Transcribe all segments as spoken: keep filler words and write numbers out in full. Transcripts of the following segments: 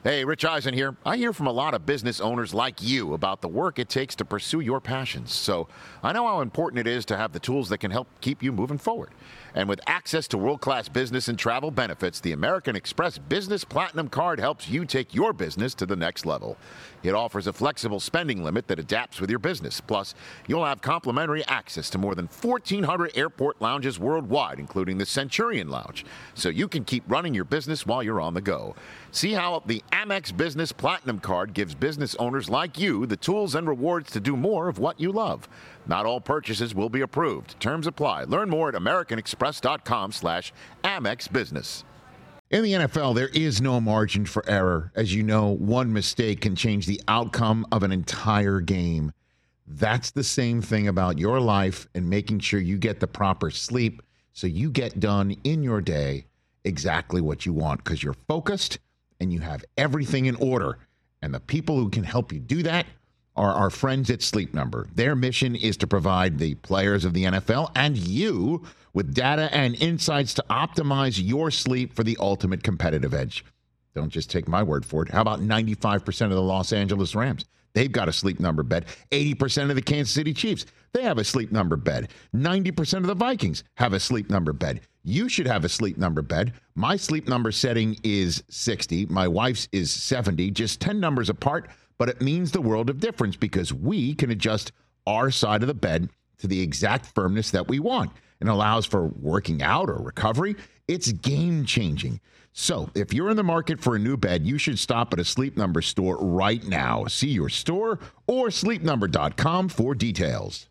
Hey, Rich Eisen here. I hear from a lot of business owners like you about the work it takes to pursue your passions. So I know how important it is to have the tools that can help keep you moving forward. And with access to world-class business and travel benefits, the American Express Business Platinum Card helps you take your business to the next level. It offers a flexible spending limit that adapts with your business. Plus, you'll have complimentary access to more than fourteen hundred airport lounges worldwide, including the Centurion Lounge, so you can keep running your business while you're on the go. See how the Amex Business Platinum Card gives business owners like you the tools and rewards to do more of what you love. Not all purchases will be approved. Terms apply. Learn more at americanexpress.com slash Amex Business. In the N F L, there is no margin for error. As you know, one mistake can change the outcome of an entire game. That's the same thing about your life and making sure you get the proper sleep so you get done in your day exactly what you want, because you're focused and you have everything in order. And the people who can help you do that are our friends at Sleep Number. Their mission is to provide the players of the N F L and you with data and insights to optimize your sleep for the ultimate competitive edge. Don't just take my word for it. How about ninety-five percent of the Los Angeles Rams? They've got a Sleep Number bed. eighty percent of the Kansas City Chiefs, they have a Sleep Number bed. ninety percent of the Vikings have a Sleep Number bed. You should have a Sleep Number bed. My Sleep Number setting is sixty. My wife's is seventy, just ten numbers apart, but it means the world of difference because we can adjust our side of the bed to the exact firmness that we want. And allows for working out or recovery. It's game-changing. So if you're in the market for a new bed, you should stop at a Sleep Number store right now. See your store or sleep number dot com for details.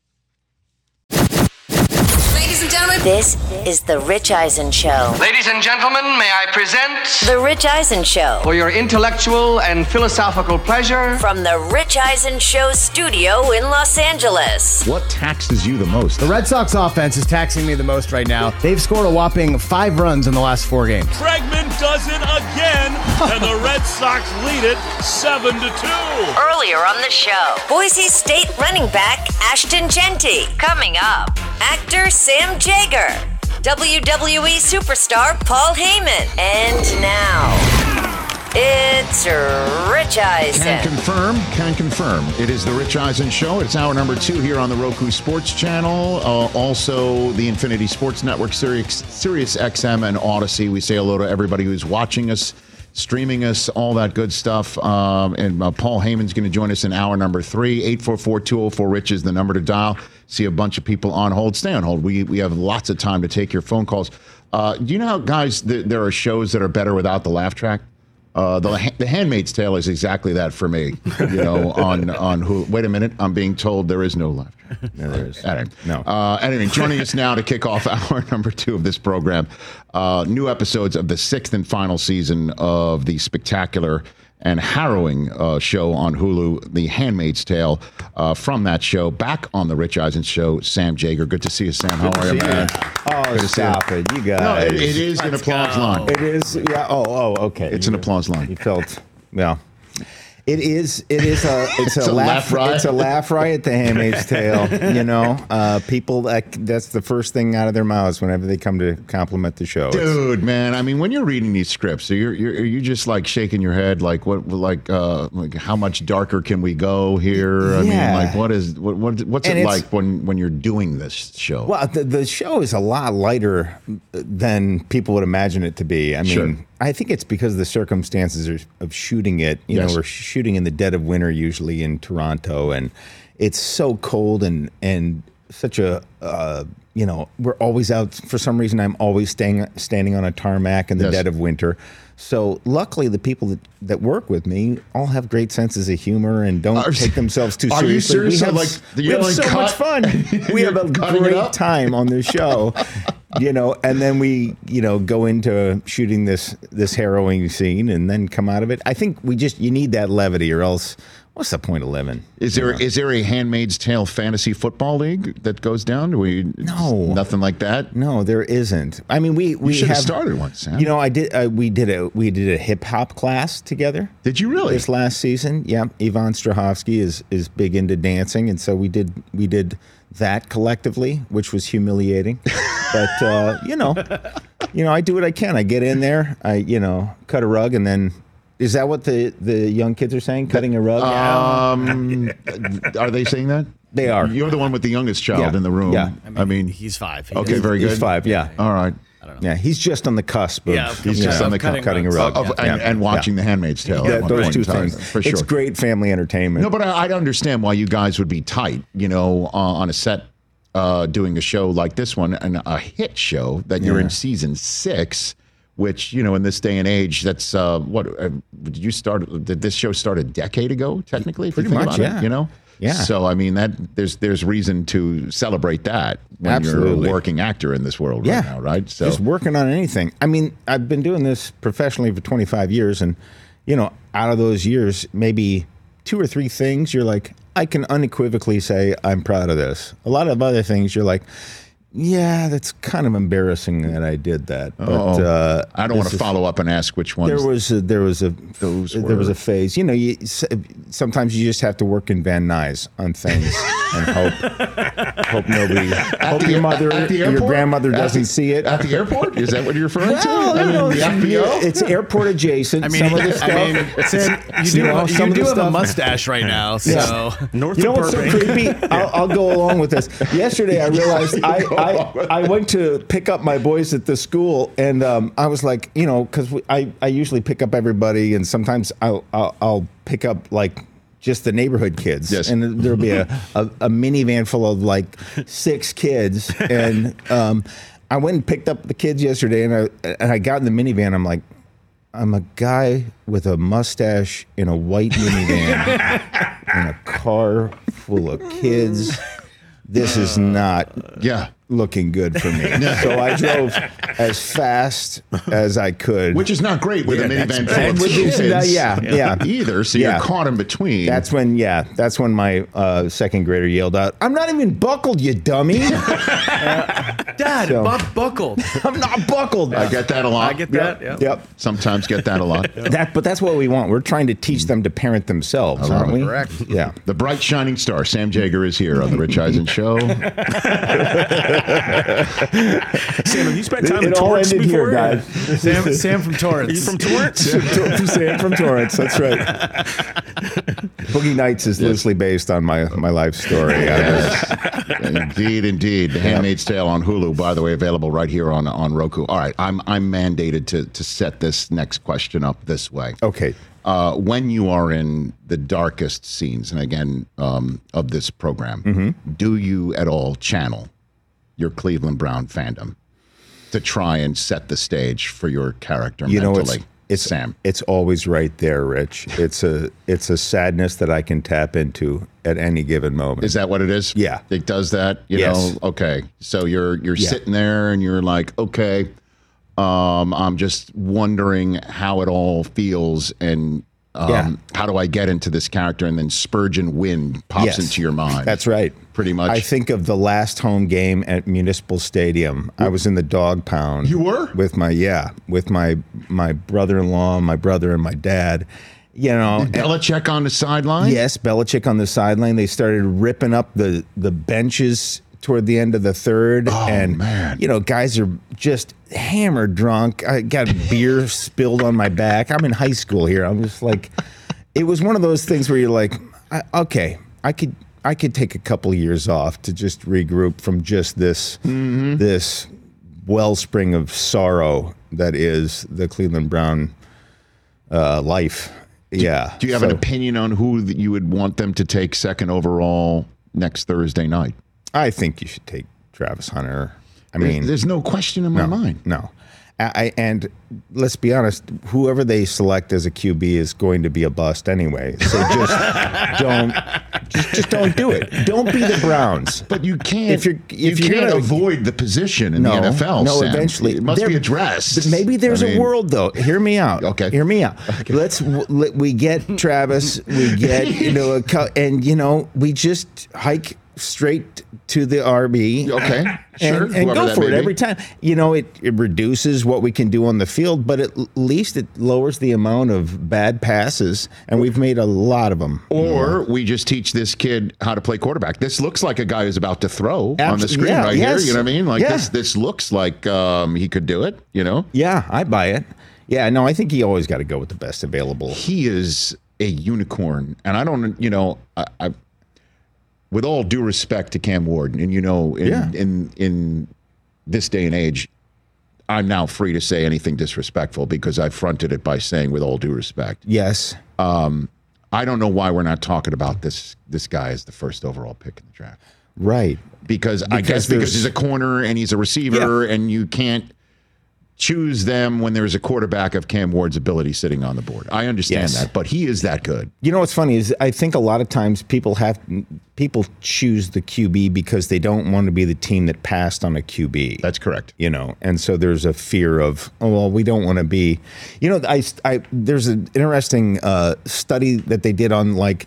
Ladies and gentlemen, this is The Rich Eisen Show. Ladies and gentlemen, may I present The Rich Eisen Show. For your intellectual and philosophical pleasure, from The Rich Eisen Show studio in Los Angeles. What taxes you the most? The Red Sox offense is taxing me the most right now. They've scored a whopping five runs in the last four games. Bregman does it again, and the Red Sox lead it seven to two. Earlier on the show, Boise State running back Ashton Genty. Coming up, actor Sam Jaeger, W W E superstar Paul Heyman, and now it's Rich Eisen. Can confirm, can confirm. It is the Rich Eisen Show. It's hour number two here on the Roku Sports Channel. Uh, also, the Infinity Sports Network, Sirius, Sirius X M, and Odyssey. We say hello to everybody who's watching us, streaming us, all that good stuff. Um, and uh, Paul Heyman's going to join us in hour number three. eight four four, two oh four, RICH is the number to dial. See a bunch of people on hold. Stay on hold. We we have lots of time to take your phone calls. Uh, do you know how, guys, th- there are shows that are better without the laugh track? Uh, the the Handmaid's Tale is exactly that for me. You know, on on who? Wait a minute, I'm being told there is no laugh track. No, there is. Anyway, no. Uh, anyway, joining us now to kick off hour number two of this program, uh, new episodes of the sixth and final season of the spectacular and harrowing uh, show on Hulu, The Handmaid's Tale. Uh, from that show, back on the Rich Eisen Show, Sam Jaeger. Good to see you, Sam. How Good are you, man? Oh, Good to stop see you. it, you guys. No, it, it is an applause line. It is, yeah. Oh, oh, okay. It's an applause line. You felt, well. It is. It is a. It's, It's a, a laugh. laugh riot. It's a laugh riot. The Handmaid's Tale. You know, uh, people. That, that's the first thing out of their mouths whenever they come to compliment the show. It's- Dude, man, I mean, when you're reading these scripts, so you're you're are you just like shaking your head, like what, like, uh, like how much darker can we go here? I Yeah. mean, like, what is what, what what's And it it's- like when when you're doing this show? Well, the, the show is a lot lighter than people would imagine it to be. I mean, Sure. I think it's because of the circumstances of- of shooting it. You Yes. know, we're shooting in the dead of winter, usually in Toronto, and it's so cold and and such a. Uh, you know, we're always out. For some reason, I'm always staying standing on a tarmac in the Yes. dead of winter. So luckily, the people that, that work with me all have great senses of humor and don't Are- take themselves too are you seriously. serious? We So, have, like, s- the we have yelling so cut? much fun. We have a You're cutting it great up? time on this show, you know. And then we, you know, go into shooting this this harrowing scene and then come out of it. I think we just you need that levity, or else what's the point of living? Is there is there a Handmaid's Tale fantasy football league that goes down? Do we No. nothing like that. No, there isn't. I mean, we we should have have started one, Sam. You know, I did. Uh, we did a we did a hip hop class together. Did you really? This last season, yeah. Yvonne Strahovski is is big into dancing, and so we did we did that collectively, which was humiliating. But uh, you know, you know, I do what I can. I get in there, I you know, cut a rug, and then Is that what the, the young kids are saying? Cutting a rug? Um, are they saying that? They are. You're the one with the youngest child Yeah. in the room. Yeah. I mean, I mean, he's five. He okay, doesn't- very good. He's five, yeah. All right. Yeah, he's just on the cusp of, Yeah, of you He's just know, on the cutting cutting a rugs. rug. Of, and, Yeah. and watching The Handmaid's Tale. Yeah, at one those point two in time, things. for sure. It's great family entertainment. No, but I, I'd understand why you guys would be tight, you know, uh, on a set uh, doing a show like this one and a hit show that you're Yeah. in season six, which, you know, in this day and age, that's uh, what uh, did you start? Did this show start a decade ago, technically? If Pretty you think much, about yeah. It, you know? Yeah. So, I mean, that there's there's reason to celebrate that when Absolutely. you're a working actor in this world yeah. right now, right? So, Just working on anything. I mean, I've been doing this professionally for twenty-five years, and, you know, out of those years, maybe two or three things you're like, I can unequivocally say I'm proud of this. A lot of other things you're like, yeah, that's kind of embarrassing that I did that. But Oh, uh, I don't want this to is- follow up and ask which ones. There was a, there was a Those there was were- a phase. You know, you, s- sometimes you just have to work in Van Nuys on things and hope hope nobody hope the- your mother at the your airport? grandmother At doesn't the- see it. At the airport? Is that what you're referring Well, to? I you mean, know, the F B O? it's airport adjacent. I mean, some of the stuff. I mean, Sam, you do, You know, have, some you of do the have a stuff- mustache right now, so North You know of what's so Burbank. creepy? I'll, I'll go along with this. Yesterday, I realized I, I, I went to pick up my boys at the school, and um, I was like, you know, because I, I usually pick up everybody, and sometimes I'll, I'll, I'll pick up like just the neighborhood kids. Yes. And there'll be a, a, a minivan full of like six kids. And um, I went and picked up the kids yesterday, and I, and I got in the minivan. I'm like, I'm a guy with a mustache in a white minivan in a car full of kids. This is not Yeah. looking good for me. So I drove as fast as I could. Which is not great with a minivan full of Which is- kids. yeah, yeah. Either, so Yeah. you're caught in between. That's when, yeah, that's when my uh, second grader yelled out, "I'm not even buckled, you dummy." Dad, So- Bob buckled. I'm not buckled. I get that a lot. I get that. Yep. Yeah. Yep. Sometimes get that a lot. That, but that's what we want. We're trying to teach them to parent themselves, love aren't it. we? Correct. Yeah. The bright shining star, Sam Jager, is here on the Rich Eisen Show. Sam, have you spent time in It all Torrance ended before? here, guys. Sam, Sam from Torrance. Are you from Torrance? Sam from Torrance. That's right. Boogie Nights is loosely based on my my life story. Yes. Indeed, indeed. The Handmaid's Tale on Hulu, by the way, available right here on on Roku. All right, I'm I'm mandated to to set this next question up this way. Okay. Uh, when you are in the darkest scenes, and again um, of this program, Mm-hmm. do you at all channel your Cleveland Brown fandom to try and set the stage for your character You know, mentally? it's it's Sam. It's always right there, Rich. It's a it's a sadness that I can tap into at any given moment. Is that what it is? Yeah. It does that, you Yes. know? Okay. So you're you're Yeah. sitting there and you're like, okay, um, I'm just wondering how it all feels and um, Yeah. how do I get into this character? And then Spurgeon Wind pops Yes. into your mind. That's right. Pretty much. I think of the last home game at Municipal Stadium. I was in the dog pound. You were? With my yeah, with my my brother-in-law, my brother, and my dad. You know, and- Belichick on the sideline? yes, Belichick on the sideline. They started ripping up the the benches toward the end of the third, Oh, and man. you know, guys are just hammered drunk. I got beer spilled on my back. I'm in high school here. I'm just like, it was one of those things where you're like, I, okay, I could I could take a couple years off to just regroup from just this Mm-hmm. this wellspring of sorrow that is the Cleveland Brown uh, life. Yeah. Do you have So- an opinion on who that you would want them to take second overall next Thursday night? I think you should take Travis Hunter. I mean, There's no question in my no, mind. no. I, I- and let's be honest, whoever they select as a Q B is going to be a bust anyway. So just don't, just, just don't do it. Don't be the Browns. But you can't. If you're- if you you're can't gonna- avoid the position in No, the N F L. no. Sam. Eventually, it must There- be addressed. but maybe there's I mean, a world though. Hear me out. Okay. Hear me out. Let's w- let, we get Travis. We get you know a co- and you know we just hike straight to the R B. Okay, sure, And, and whoever go that for may it be. every time. You know, it, it reduces what we can do on the field, but at least it lowers the amount of bad passes, and we've made a lot of them. Or we just teach this kid how to play quarterback. This looks like a guy who's about to throw on the Abs- screen yeah, right yes. here. You know what I mean? Like Yeah. this. This looks like um, he could do it. You know. Yeah, I buy it. Yeah, no, I think he always got to go with the best available. He is a unicorn, and I don't, you know, I, I with all due respect to Cam Ward, and you know, in, Yeah. in in this day and age, I'm now free to say anything disrespectful because I fronted it by saying with all due respect. Yes. Um, I don't know why we're not talking about this this guy as the first overall pick in the draft. Right. Because, I Because guess because there's- he's a corner and he's a receiver, and you can't choose them when there's a quarterback of Cam Ward's ability sitting on the board. I understand Yes. that, but he is that good. You know what's funny is I think a lot of times people have people choose the Q B because they don't want to be the team that passed on a Q B. That's correct. You know, and so there's a fear of, oh, well, we don't want to be, you know, I, I there's an interesting uh, study that they did on like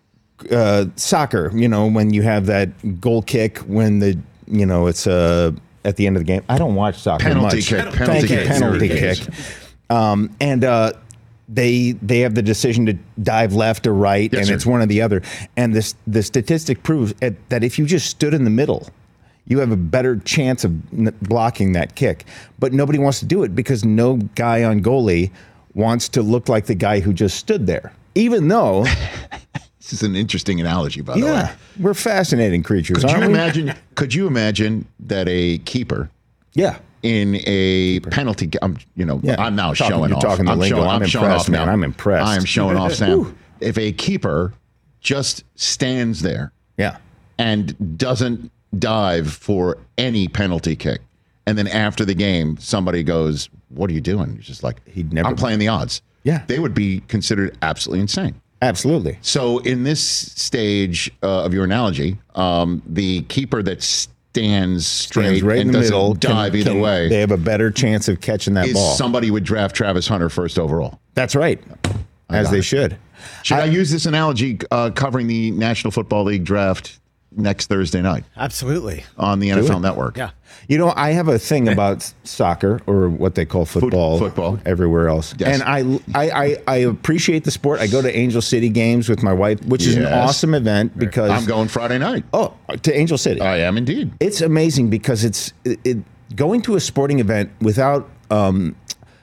uh, soccer, you know, when you have that goal kick when the, you know, it's uh, at the end of the game. I don't watch soccer Penalty much. kick, Thank penalty you, kick. penalty Yes. kick. Um, and uh, they they have the decision to dive left or right, Yes, and sir. it's one or the other. And this the statistic proves it- that if you just stood in the middle, you have a better chance of n- blocking that kick. But nobody wants to do it because no guy on goalie wants to look like the guy who just stood there. Even though, This is an interesting analogy, by the way. yeah, we're fascinating creatures, Could aren't you we? imagine? Could you imagine that a keeper Yeah. in a penalty? I'm, you know, Yeah. I'm now Talking- showing you're off. talking the I'm lingo. showing, I'm showing impressed, off man. now. I'm impressed. I am showing off, Sam. If a keeper just stands there Yeah. and doesn't dive for any penalty kick, and then after the game, somebody goes, "What are you doing?" You're just like, He'd never- I'm playing the odds. Yeah. They would be considered absolutely insane. Absolutely. So in this stage uh, of your analogy, um, the keeper that stands straight Stands right and in the doesn't middle. dive can- either can- way They have a better chance of catching that is ball. somebody would draft Travis Hunter first overall. That's right. As got they it. should. Should I, use this analogy uh, covering the National Football League draft next Thursday night Absolutely. on the N F L it. Network? Yeah. You know, I have a thing about soccer, or what they call football, football. everywhere else. Yes. And I, I, I, I appreciate the sport. I go to Angel City games with my wife, which is an Yes. awesome event because I'm going Friday night. oh to Angel City. I am indeed. It's amazing because it's it, it, going to a sporting event without um,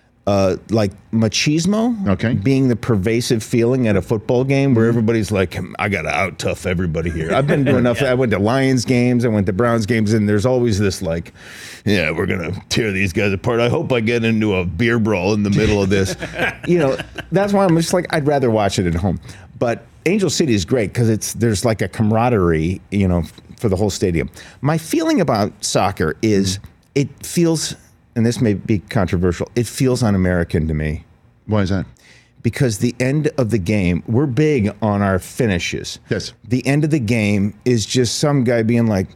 uh, like machismo Okay. being the pervasive feeling at a football game where everybody's like, I got to out tough everybody here. I've been doing enough. I went to Lions games, I went to Browns games, and there's always this like, yeah, we're going to tear these guys apart. I hope I get into a beer brawl in the middle of this. You know, that's why I'm just like, I'd rather watch it at home. But Angel City is great because it's there's like a camaraderie, you know, for the whole stadium. My feeling about soccer is it feels, and this may be controversial, it feels un-American to me Why is that? because the end of the game, we're big on our finishes. Yes. The end of the game is just some guy being like,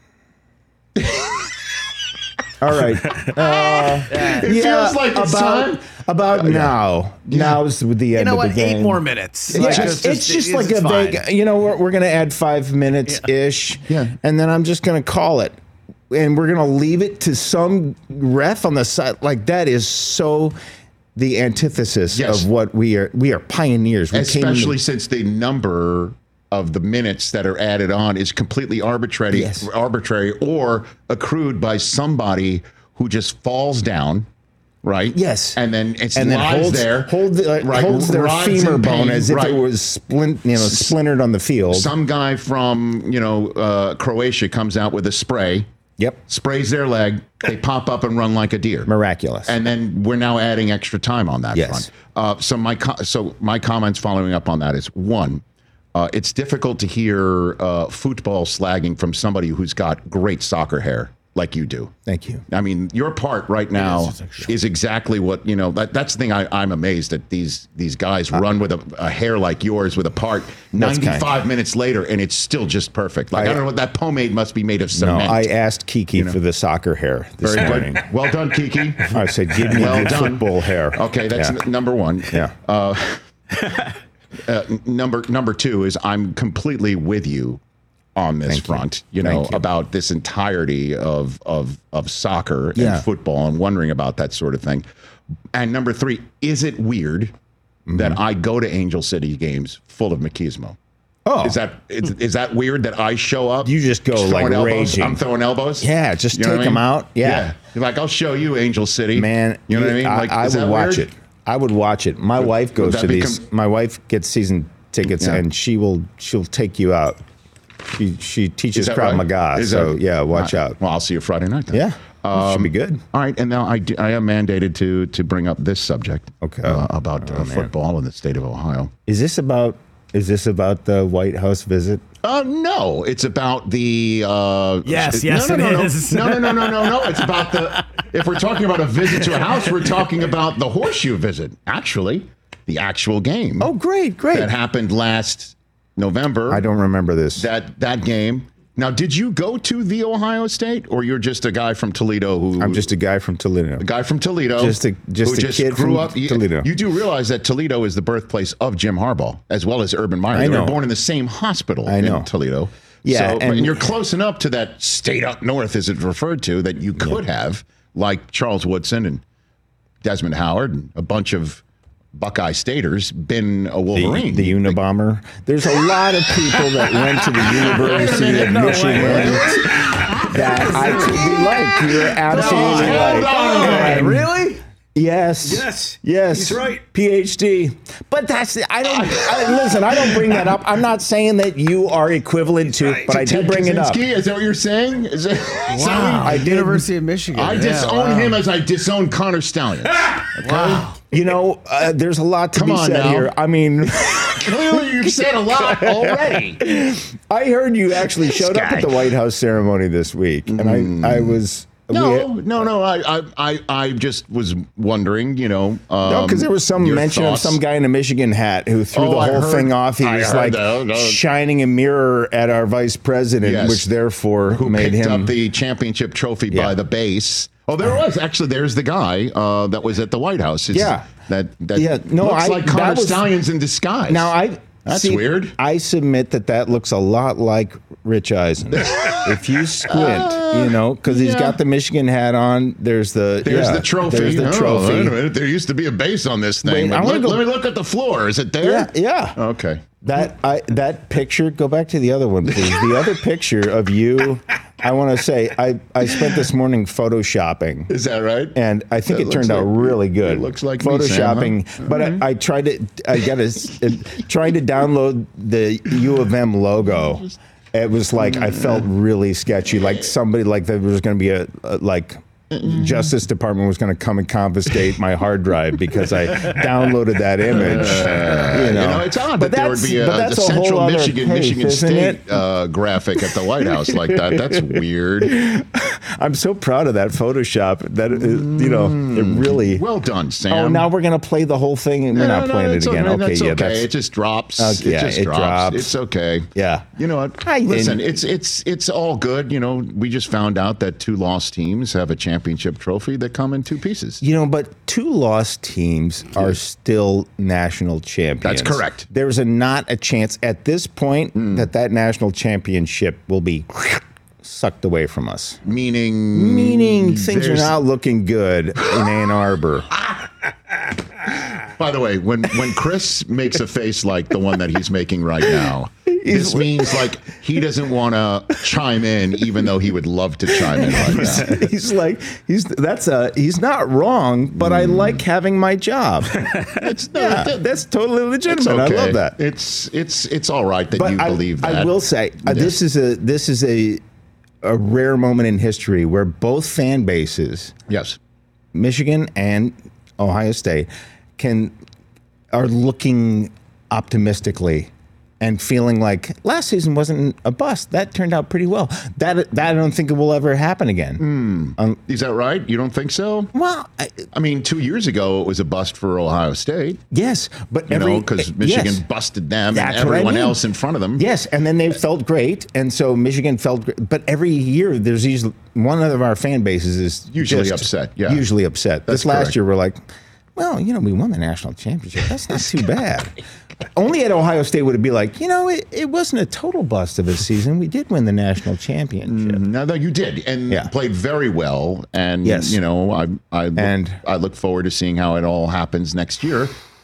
all right. Uh, It yeah, feels like it's about, time. about now. Now's the end You know of what? the game. Eight more minutes. Yeah, Like, it's, it's just like a fine. vague, you know, we're, we're going to add five minutes ish. Yeah. And then I'm just going to call it. And we're going to leave it to some ref on the side. Like, that is so the antithesis Yes. of what we are. We are pioneers. We came in the- Especially since the number of the minutes that are added on is completely arbitrary, Yes. arbitrary or accrued by somebody who just falls down, right? Yes. and then it's and then lies holds, there, hold the, uh, right, holds their writhes femur in bone pain, as if right. it was splint, you know, splintered on the field. Some guy from you know uh, Croatia comes out with a spray, Yep. sprays their leg, they pop up and run like a deer. Miraculous. And then we're now adding extra time on that Yes. front. Uh, so my co- so my comments following up on that is one, uh, it's difficult to hear uh, football slagging from somebody who's got great soccer hair like you do. Thank you. I mean, your part right now is exactly what you know. That, that's the thing I, I'm amazed at. These these guys run with a, a hair like yours with a part That's ninety-five kind. minutes later, and it's still just perfect. Like I, I- don't know what that pomade must be made of No, cement. I asked Kiki for the soccer hair this Very morning. good. Well done, Kiki. I said, give me Well the done. football hair. Okay, that's Yeah. n- number one. Yeah. Uh, uh, n- number number two is I'm completely with you on this Thank you. front. You, know Thank you. about this entirety of of of soccer Yeah. and football and wondering about that sort of thing. And number three, is it weird Mm-hmm. that I go to Angel City games full of machismo? Oh. Is that is, is that weird that I show up? You just go, throwing like, elbows? raging. I'm throwing elbows? Yeah, just You know take what I them mean? out. Yeah. You're like, I'll show you Angel City. Man, You know what I mean? Like, I, is would that watch weird? it. I would watch it. My wife goes that to these. become- My wife gets season tickets, Yeah. and she will she'll take you out. She she teaches Is that Krav right? Maga, Is so that- yeah, watch All right. out. Well, I'll see you Friday night then. Yeah, it should be good. All right, and now I, do, I am mandated to to bring up this subject. Okay. uh, about uh, man. football in the state of Ohio. Is this about? Is this about the White House visit? Uh, no, it's about the. Uh, Yes, it- yes, no, it no, no, is. No, no, no, no, no, no. It's about the. If we're talking about a visit to a house, we're talking about the horseshoe visit. Actually, the actual game. Oh, great, great. that happened last November. I don't remember this. that that game. Now, did you go to the Ohio State, or you're just a guy from Toledo who? I'm just a guy from Toledo. a guy from Toledo, Just a- just who a kid grew from up. You, Toledo. You do realize that Toledo is the birthplace of Jim Harbaugh as well as Urban Meyer. I They know. were born in the same hospital I know. in Toledo. Yeah, so, and- and you're close enough to that state up north, as it's referred to, that you could have, like Charles Woodson and Desmond Howard and a bunch of Buckeye Staters, been a The, Wolverine. the Unabomber. There's a lot of people that went to the University of Michigan that I truly like. You're absolutely Hold right. on. Really? Yes. Yes. Yes. He's right. PhD. But that's the, I don't I, listen. I don't bring that up. I'm not saying that you are equivalent to, right. but I do Ted bring it up. Kaczynski, is that what you're saying? Is it, Wow. I did- University of Michigan. I Yeah, disown wow. him as I disown Connor Stallion. Wow. You know, uh, there's a lot to Come be on said now. here. I mean, Clearly, you've said a lot already. I heard you actually showed up guy. at the White House ceremony this week, and I, I was No, we- no, no. I, I, I, I just was wondering, you know. Um, No, because there was some your mention thoughts. of some guy in a Michigan hat who threw Oh, the I whole heard- thing off. He I was heard like that. No. shining a mirror at our vice president, Yes. which therefore who made picked him. up the championship trophy Yeah. by the base. Oh, there was actually. There's the guy uh, that was at the White House. It's- Yeah. that that Yeah, no, looks I- like Connor that was- Stallions in disguise. now I That's see, weird. I submit that that looks a lot like Rich Eisen. If you squint, you know, because he's yeah. got the Michigan hat on. There's the There's yeah, the trophy. There's the Oh, trophy. wait a minute. There used to be a base on this thing. Wait, I But wanna look- go- Let me look at the floor. Is it there? Yeah, yeah. Okay. That I that picture. Go back to the other one, please. The other picture of you. I want to say I I spent this morning photoshopping. Is that right? And I think That it turned looks out like- really good. it looks like me, Sam, huh? photoshopping. But I, I tried to. I got to trying to download the U of M logo. It was like I felt really sketchy. Like somebody like there was going to be a, a like. Justice Department was going to come and confiscate my hard drive because I downloaded that image. you, know. You know, it's odd But that there would that's- be a, but a that's a whole Central other Michigan, case, Michigan isn't State it? uh, graphic at the White House like that. That's weird. I'm so proud of that Photoshop. That it, you know, it really. Well done, Sam. Oh, now we're gonna play the whole thing, and we're No, not no, playing it it's again. Okay, Okay, that's yeah, okay. that's It just drops. Okay, it yeah, just it drops. drops. It's okay. Yeah. You know what? I Listen, didn't- it's it's it's all good. You know, we just found out that two lost teams have a championship trophy that come in two pieces. You know, but two lost teams are still national champions. That's correct. There's a not a chance at this point that that national championship will be sucked away from us. Meaning, Meaning things are there's- not looking good in Ann Arbor. By the way, when when Chris makes a face like the one that he's making right now, this means like he doesn't want to chime in, even though he would love to chime in right now. He's like, he's that's a he's not wrong, but I like having my job. It's no, Yeah, that- that's totally it's legitimate. okay. I love that. It's it's it's all right that But you I, believe that. I will say uh, this is a this is a a rare moment in history where both fan bases, Yes. Michigan and Ohio State, can are looking optimistically and feeling like last season wasn't a bust. That turned out pretty well. That that I don't think it will ever happen again. Um, Is that right? You don't think so? well, I, I mean, two years ago it was a bust for Ohio State. yes, but You every, know, because Michigan yes. busted them That's and what I everyone mean. else in front of them. Yes, and then they felt great, and so Michigan felt great. But every year, there's these one of our fan bases is Usually just upset, yeah. usually upset. That's this last correct. year, we're like, well, you know, we won the national championship. That's not too bad. Only at Ohio State would it be like, you know, it, it wasn't a total bust of a season. We did win the national championship. No, no, you did, and Yeah. played very well. And Yes. you know, I I look, And- I look forward to seeing how it all happens next year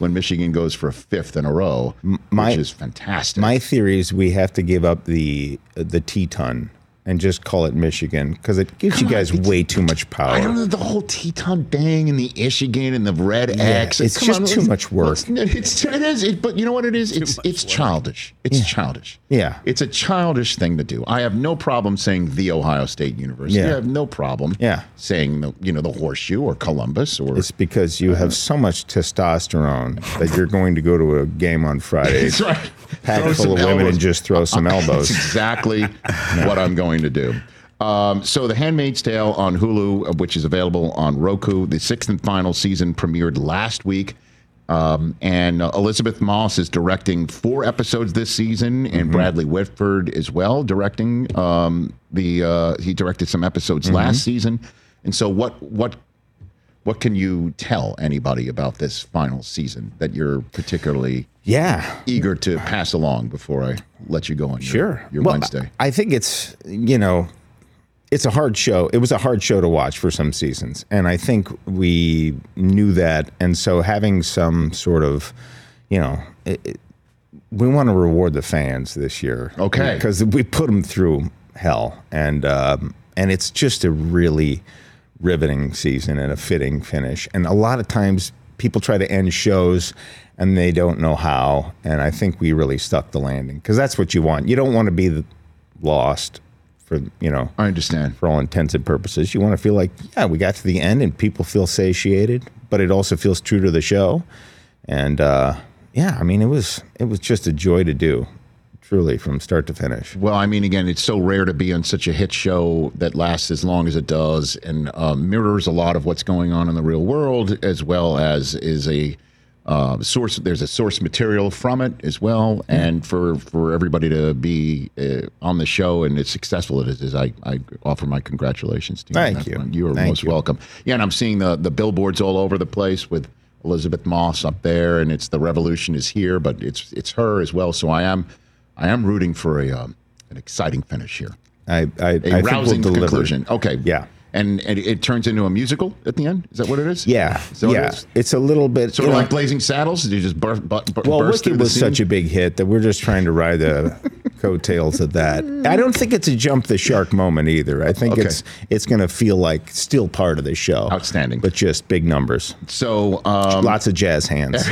when Michigan goes for a fifth in a row, My- which is fantastic. My theory is we have to give up the the Teton and just call it Michigan because it gives Come you on, guys it's- way too much power. I don't know the whole Teton thing and the Michigan and the red Yeah, X. it's Come just on, too let's- much work. let's- It's it is, it, but you know what it is? It's it's childish. It's Yeah. childish. Yeah. it's a childish thing to do. I have no problem saying the Ohio State University. Yeah. I have no problem. Yeah. saying the you know the Horseshoe or Columbus or It's because you have so much testosterone that you're going to go to a game on Friday, That's right. packed Throw full some of women, elbows. and just throw some elbows. That's exactly what I'm going to do. Um, so, The Handmaid's Tale on Hulu, uh, which is available on Roku, the sixth and final season premiered last week. Um, and uh, Elizabeth Moss is directing four episodes this season, and Bradley Whitford as well directing. Um, the uh, he directed some episodes last season. And so, what what what can you tell anybody about this final season that you're particularly Yeah. eager to pass along before I let you go on your, Sure. your Well, Wednesday? I think it's, you know, it's a hard show. It was a hard show to watch for some seasons. And I think we knew that. And so having some sort of, you know, it, it, we want to reward the fans this year. Okay. Because we put them through hell. And, um, and it's just a really riveting season and a fitting finish. And a lot of times people try to end shows and they don't know how. And I think we really stuck the landing because that's what you want. You don't want to be the, lost for, you know, I understand. for all intents and purposes. You want to feel like, yeah, we got to the end and people feel satiated, but it also feels true to the show. And uh, yeah, I mean, it was it was just a joy to do, truly, from start to finish. Well, I mean, again, it's so rare to be on such a hit show that lasts as long as it does and uh, mirrors a lot of what's going on in the real world, as well as is a uh, source. There's a source material from it as well, and for for everybody to be uh, on the show and as successful as it is, I, I offer my congratulations to you. Thank on that you. front. You are Thank most you. welcome. Yeah, and I'm seeing the the billboards all over the place with Elizabeth Moss up there, and it's the revolution is here, but it's it's her as well. So I am. I am rooting for a um, an exciting finish here, I, I, a I think we'll rousing deliver. conclusion. Okay, Yeah. and, and it turns into a musical at the end. Is that what it is? Yeah, So yeah. it is? It's a little bit Sort you of know, like Blazing Saddles. Did you just bur- bu- bu- Well, burst through Wicked the was scene? such a big hit that we're just trying to ride the coattails of that. I don't think it's a jump the shark moment either. I think Okay. it's it's going to feel like still part of the show. Outstanding. But just big numbers. So um, Lots of jazz hands.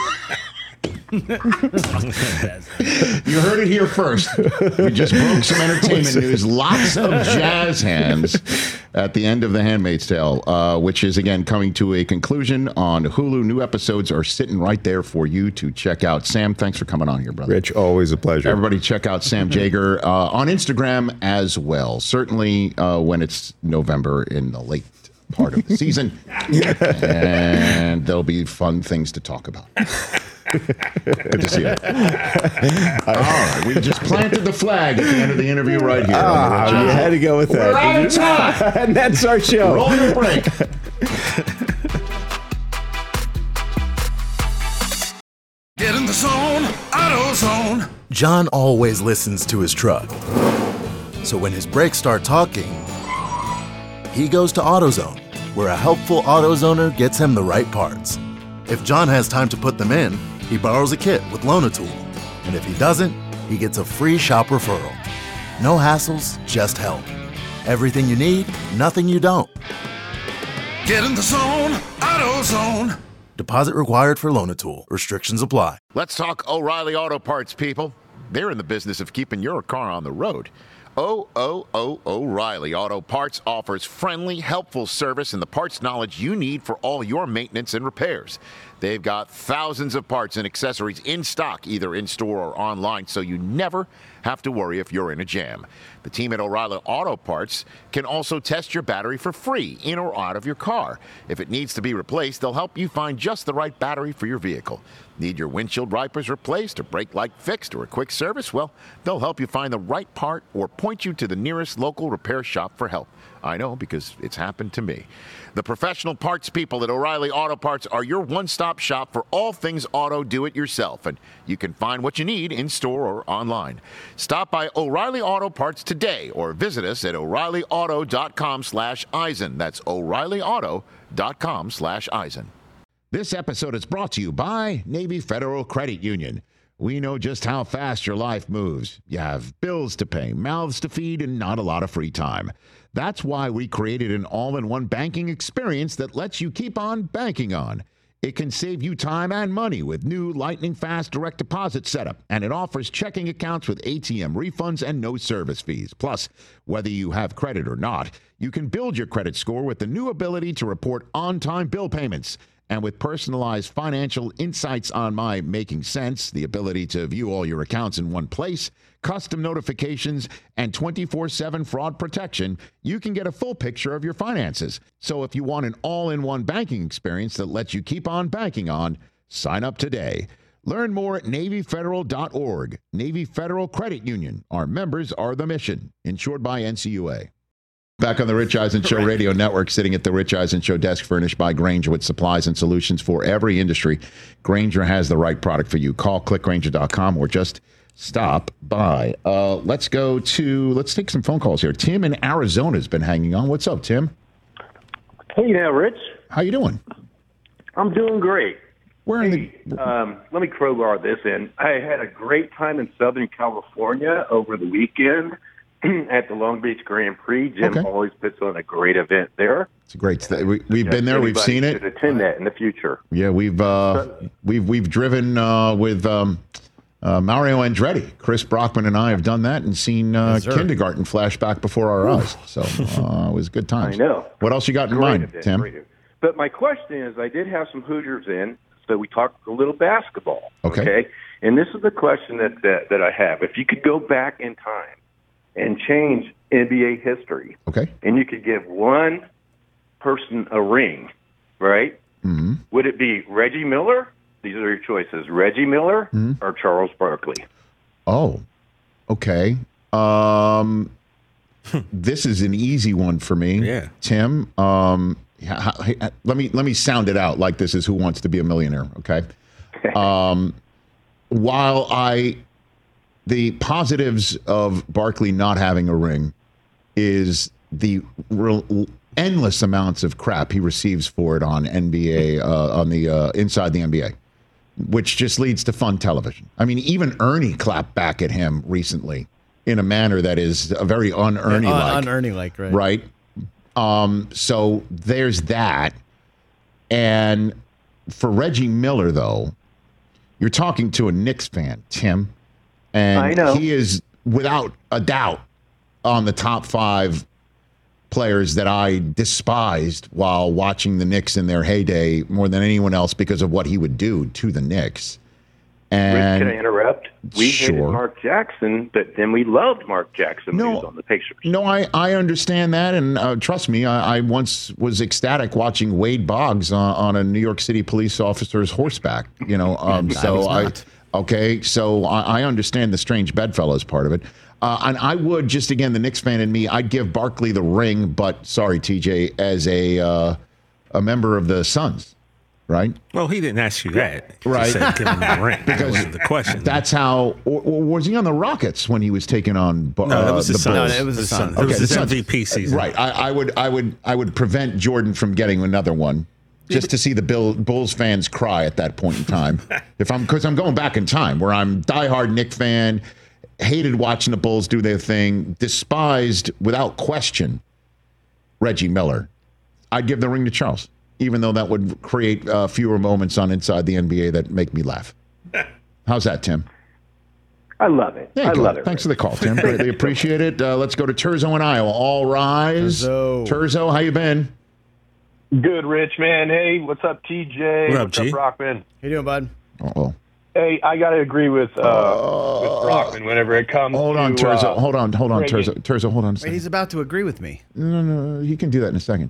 you heard it here first. We just broke some entertainment news. Lots of jazz hands at the end of The Handmaid's Tale, uh, which is, again, coming to a conclusion on Hulu. New episodes are sitting right there for you to check out. Sam, thanks for coming on here, brother. Rich, always a pleasure. Everybody check out Sam Jager uh, on Instagram as well. Certainly uh, when it's November in the late part of the season. And there'll be fun things to talk about. Good to see you. All right, we just planted the flag at the end of the interview right here. Ah, you had to go with We're that. out of time. And that's our show. Roll your break. Get in the zone, AutoZone. John always listens to his truck. So when his brakes start talking, he goes to AutoZone, where a helpful AutoZoner gets him the right parts. If John has time to put them in, he borrows a kit with Loan-A-Tool. And if he doesn't, he gets a free shop referral. No hassles, just help. Everything you need, nothing you don't. Get in the zone, AutoZone. Deposit required for Loan-A-Tool. Restrictions apply. Let's talk O'Reilly Auto Parts, people. They're in the business of keeping your car on the road. O O O O'Reilly Auto Parts offers friendly, helpful service and the parts knowledge you need for all your maintenance and repairs. They've got thousands of parts and accessories in stock, either in-store or online, so you never have to worry if you're in a jam. The team at O'Reilly Auto Parts can also test your battery for free, in or out of your car. If it needs to be replaced, they'll help you find just the right battery for your vehicle. Need your windshield wipers replaced or brake light fixed or a quick service? Well, they'll help you find the right part or point you to the nearest local repair shop for help. I know, because it's happened to me. The professional parts people at O'Reilly Auto Parts are your one-stop shop for all things auto do-it-yourself, and you can find what you need in-store or online. Stop by O'Reilly Auto Parts today or visit us at O'Reilly Auto dot com slash Eisen. That's O'Reilly Auto dot com slash Eisen. This episode is brought to you by Navy Federal Credit Union. We know just how fast your life moves. You have bills to pay, mouths to feed, and not a lot of free time. That's why we created an all-in-one banking experience that lets you keep on banking on. It can save you time and money with new lightning-fast direct deposit setup, and it offers checking accounts with A T M refunds and no service fees. Plus, whether you have credit or not, you can build your credit score with the new ability to report on-time bill payments. And with personalized financial insights on My Making Sense, the ability to view all your accounts in one place, custom notifications, and twenty-four seven fraud protection, you can get a full picture of your finances. So if you want an all-in-one banking experience that lets you keep on banking on, sign up today. Learn more at Navy Federal dot org. Navy Federal Credit Union. Our members are the mission. Insured by N C U A. Back on the Rich Eisen Show Radio Network, sitting at the Rich Eisen Show desk, furnished by Grainger with supplies and solutions for every industry. Grainger has the right product for you. Call click grainger dot com or just stop by. Uh, let's go to, let's take some phone calls here. Tim in Arizona has been hanging on. What's up, Tim? Hey now, Rich. How you doing? I'm doing great. Where in hey, the... um, let me crowbar this in. I had a great time in Southern California over the weekend at the Long Beach Grand Prix. Jim Okay. always puts on a great event there. It's a great. Th- we, we've been there. We've seen it. Should attend that in the future. Yeah, we've uh, we've we've driven uh, with um, uh, Mario Andretti. Chris Brockman and I have done that and seen uh, Yes, sir. kindergarten flash back before our eyes. So uh, it was good times. I know. What else you got in Great mind, event, Tim? great event. But my question is, I did have some Hoosiers in, so we talked a little basketball. Okay. And this is the question that, that that I have. If you could go back in time and change N B A history, Okay. and you could give one person a ring, right? Mm-hmm. Would it be Reggie Miller? These are your choices: Reggie Miller Mm-hmm. or Charles Barkley. Oh, okay. Um, this is an easy one for me. Yeah. Tim. Um, h- h- h- let me let me sound it out like this is Who Wants to Be a Millionaire. Okay. Um, while I, the positives of Barkley not having a ring is the real endless amounts of crap he receives for it on N B A uh, on the uh, inside the N B A, which just leads to fun television. I mean, even Ernie clapped back at him recently in a manner that is a very un-Ernie like. Un- Un-Ernie like, right? Right. Um, so there's that. And for Reggie Miller, though, you're talking to a Knicks fan, Tim, and I know. he is without a doubt on the top five players that I despised while watching the Knicks in their heyday more than anyone else because of what he would do to the Knicks. And Rich, can I interrupt? We hated Sure. Mark Jackson, but then we loved Mark Jackson when No. he was on the Pacers. No, I, I understand that, and uh, trust me, I, I once was ecstatic watching Wade Boggs on, on a New York City police officer's horseback. You know, um, so was I not. okay, so I, I understand the strange bedfellows part of it, uh, and I would just again the Knicks fan in me, I'd give Barkley the ring, but sorry, T J, as a uh, a member of the Suns. Right? Well, he didn't ask you that. He Right. said, give him the ring. That Because wasn't the question. That's how. Or, or was he on the Rockets when he was taking on? Bar- no, that was uh, the the Suns. Bulls? No, it was the Suns. It was Okay, his the Suns. M V P season. Right. I, I would. I would. I would prevent Jordan from getting another one, just to see the Bill, Bulls fans cry at that point in time. if I'm because I'm going back in time where I'm diehard Knick fan, hated watching the Bulls do their thing, despised without question Reggie Miller. I'd give the ring to Charles, even though that would create uh, fewer moments on Inside the N B A that make me laugh. How's that, Tim? I love it. Yeah, I good. love it. Thanks for the call, Tim. Greatly appreciate it. Uh, let's go to Terzo in Iowa. All rise. Terzo. Terzo, how you been? Good, Rich, man. Hey, what's up, T J? What up, what's G? up, Brockman? How you doing, bud? Uh-oh. Hey, I got to agree with uh, with Brockman whenever it comes Hold on, to... Terzo. uh, hold on, hold on, bringing- Terzo. Terzo, hold on a Wait, second. he's about to agree with me. No, no, no, he can do that in a second.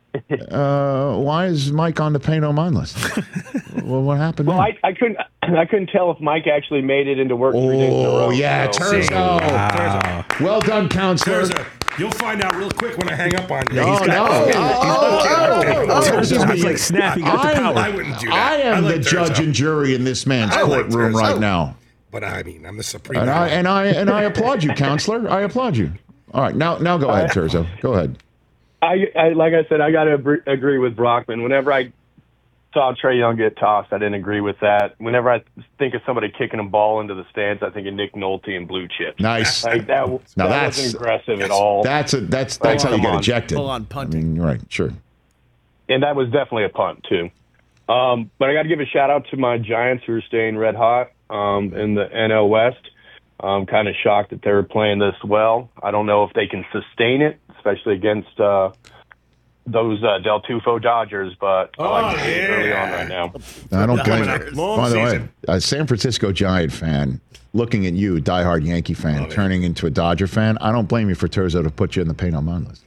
Uh, why is Mike on the pay no mind list? Well, what happened Well, there? I, I couldn't I couldn't tell if Mike actually made it into work three days in a row. Oh, yeah, so- Terzo. Wow. Well done, counselor. Terza, you'll find out real quick when I hang up on you. No, He's no. got- Oh, oh, oh, oh, Terzo's oh, like Snappy got the I'm- power. I wouldn't do that. I am like the Terza. judge and jury in this man's I like courtroom Terzo. right now. But I mean, I'm the supreme. And I analyst. and I and I applaud you, counselor. I applaud you. All right, now now go ahead, Terzo. Go ahead. I, I like I said, I got to agree with Brockman. Whenever I saw Trae Young get tossed, I didn't agree with that. Whenever I think of somebody kicking a ball into the stands, I think of Nick Nolte and Blue Chips. Nice. Like that, Now that that's wasn't aggressive at all. That's a that's that's Like, how you come get on. ejected. Full on punting. I mean, right, sure. And that was definitely a punt, too. Um, but I got to give a shout-out to my Giants who are staying red hot um, in the N L West. I'm kind of shocked that they're playing this well. I don't know if they can sustain it, especially against uh, those uh, Del Tufo Dodgers, but I like to see it early on right now. I don't blame you. Long By the way, season. a San Francisco Giant fan looking at you, diehard Yankee fan, turning into a Dodger fan, I don't blame you for Turzo to put you in the pain on mine list.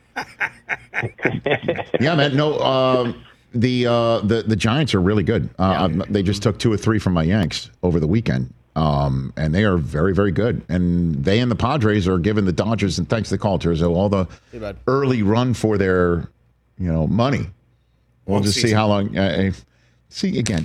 Yeah, man. No, um, the, uh, the the Giants are really good. Uh, um, they just took two or three from my Yanks over the weekend, um, and they are very, very good. And they and the Padres are giving the Dodgers, and thanks to the call, Turzo, all the Hey, bud. early run for their, you know, money. We'll Long just see season. how long. Uh, uh, see again.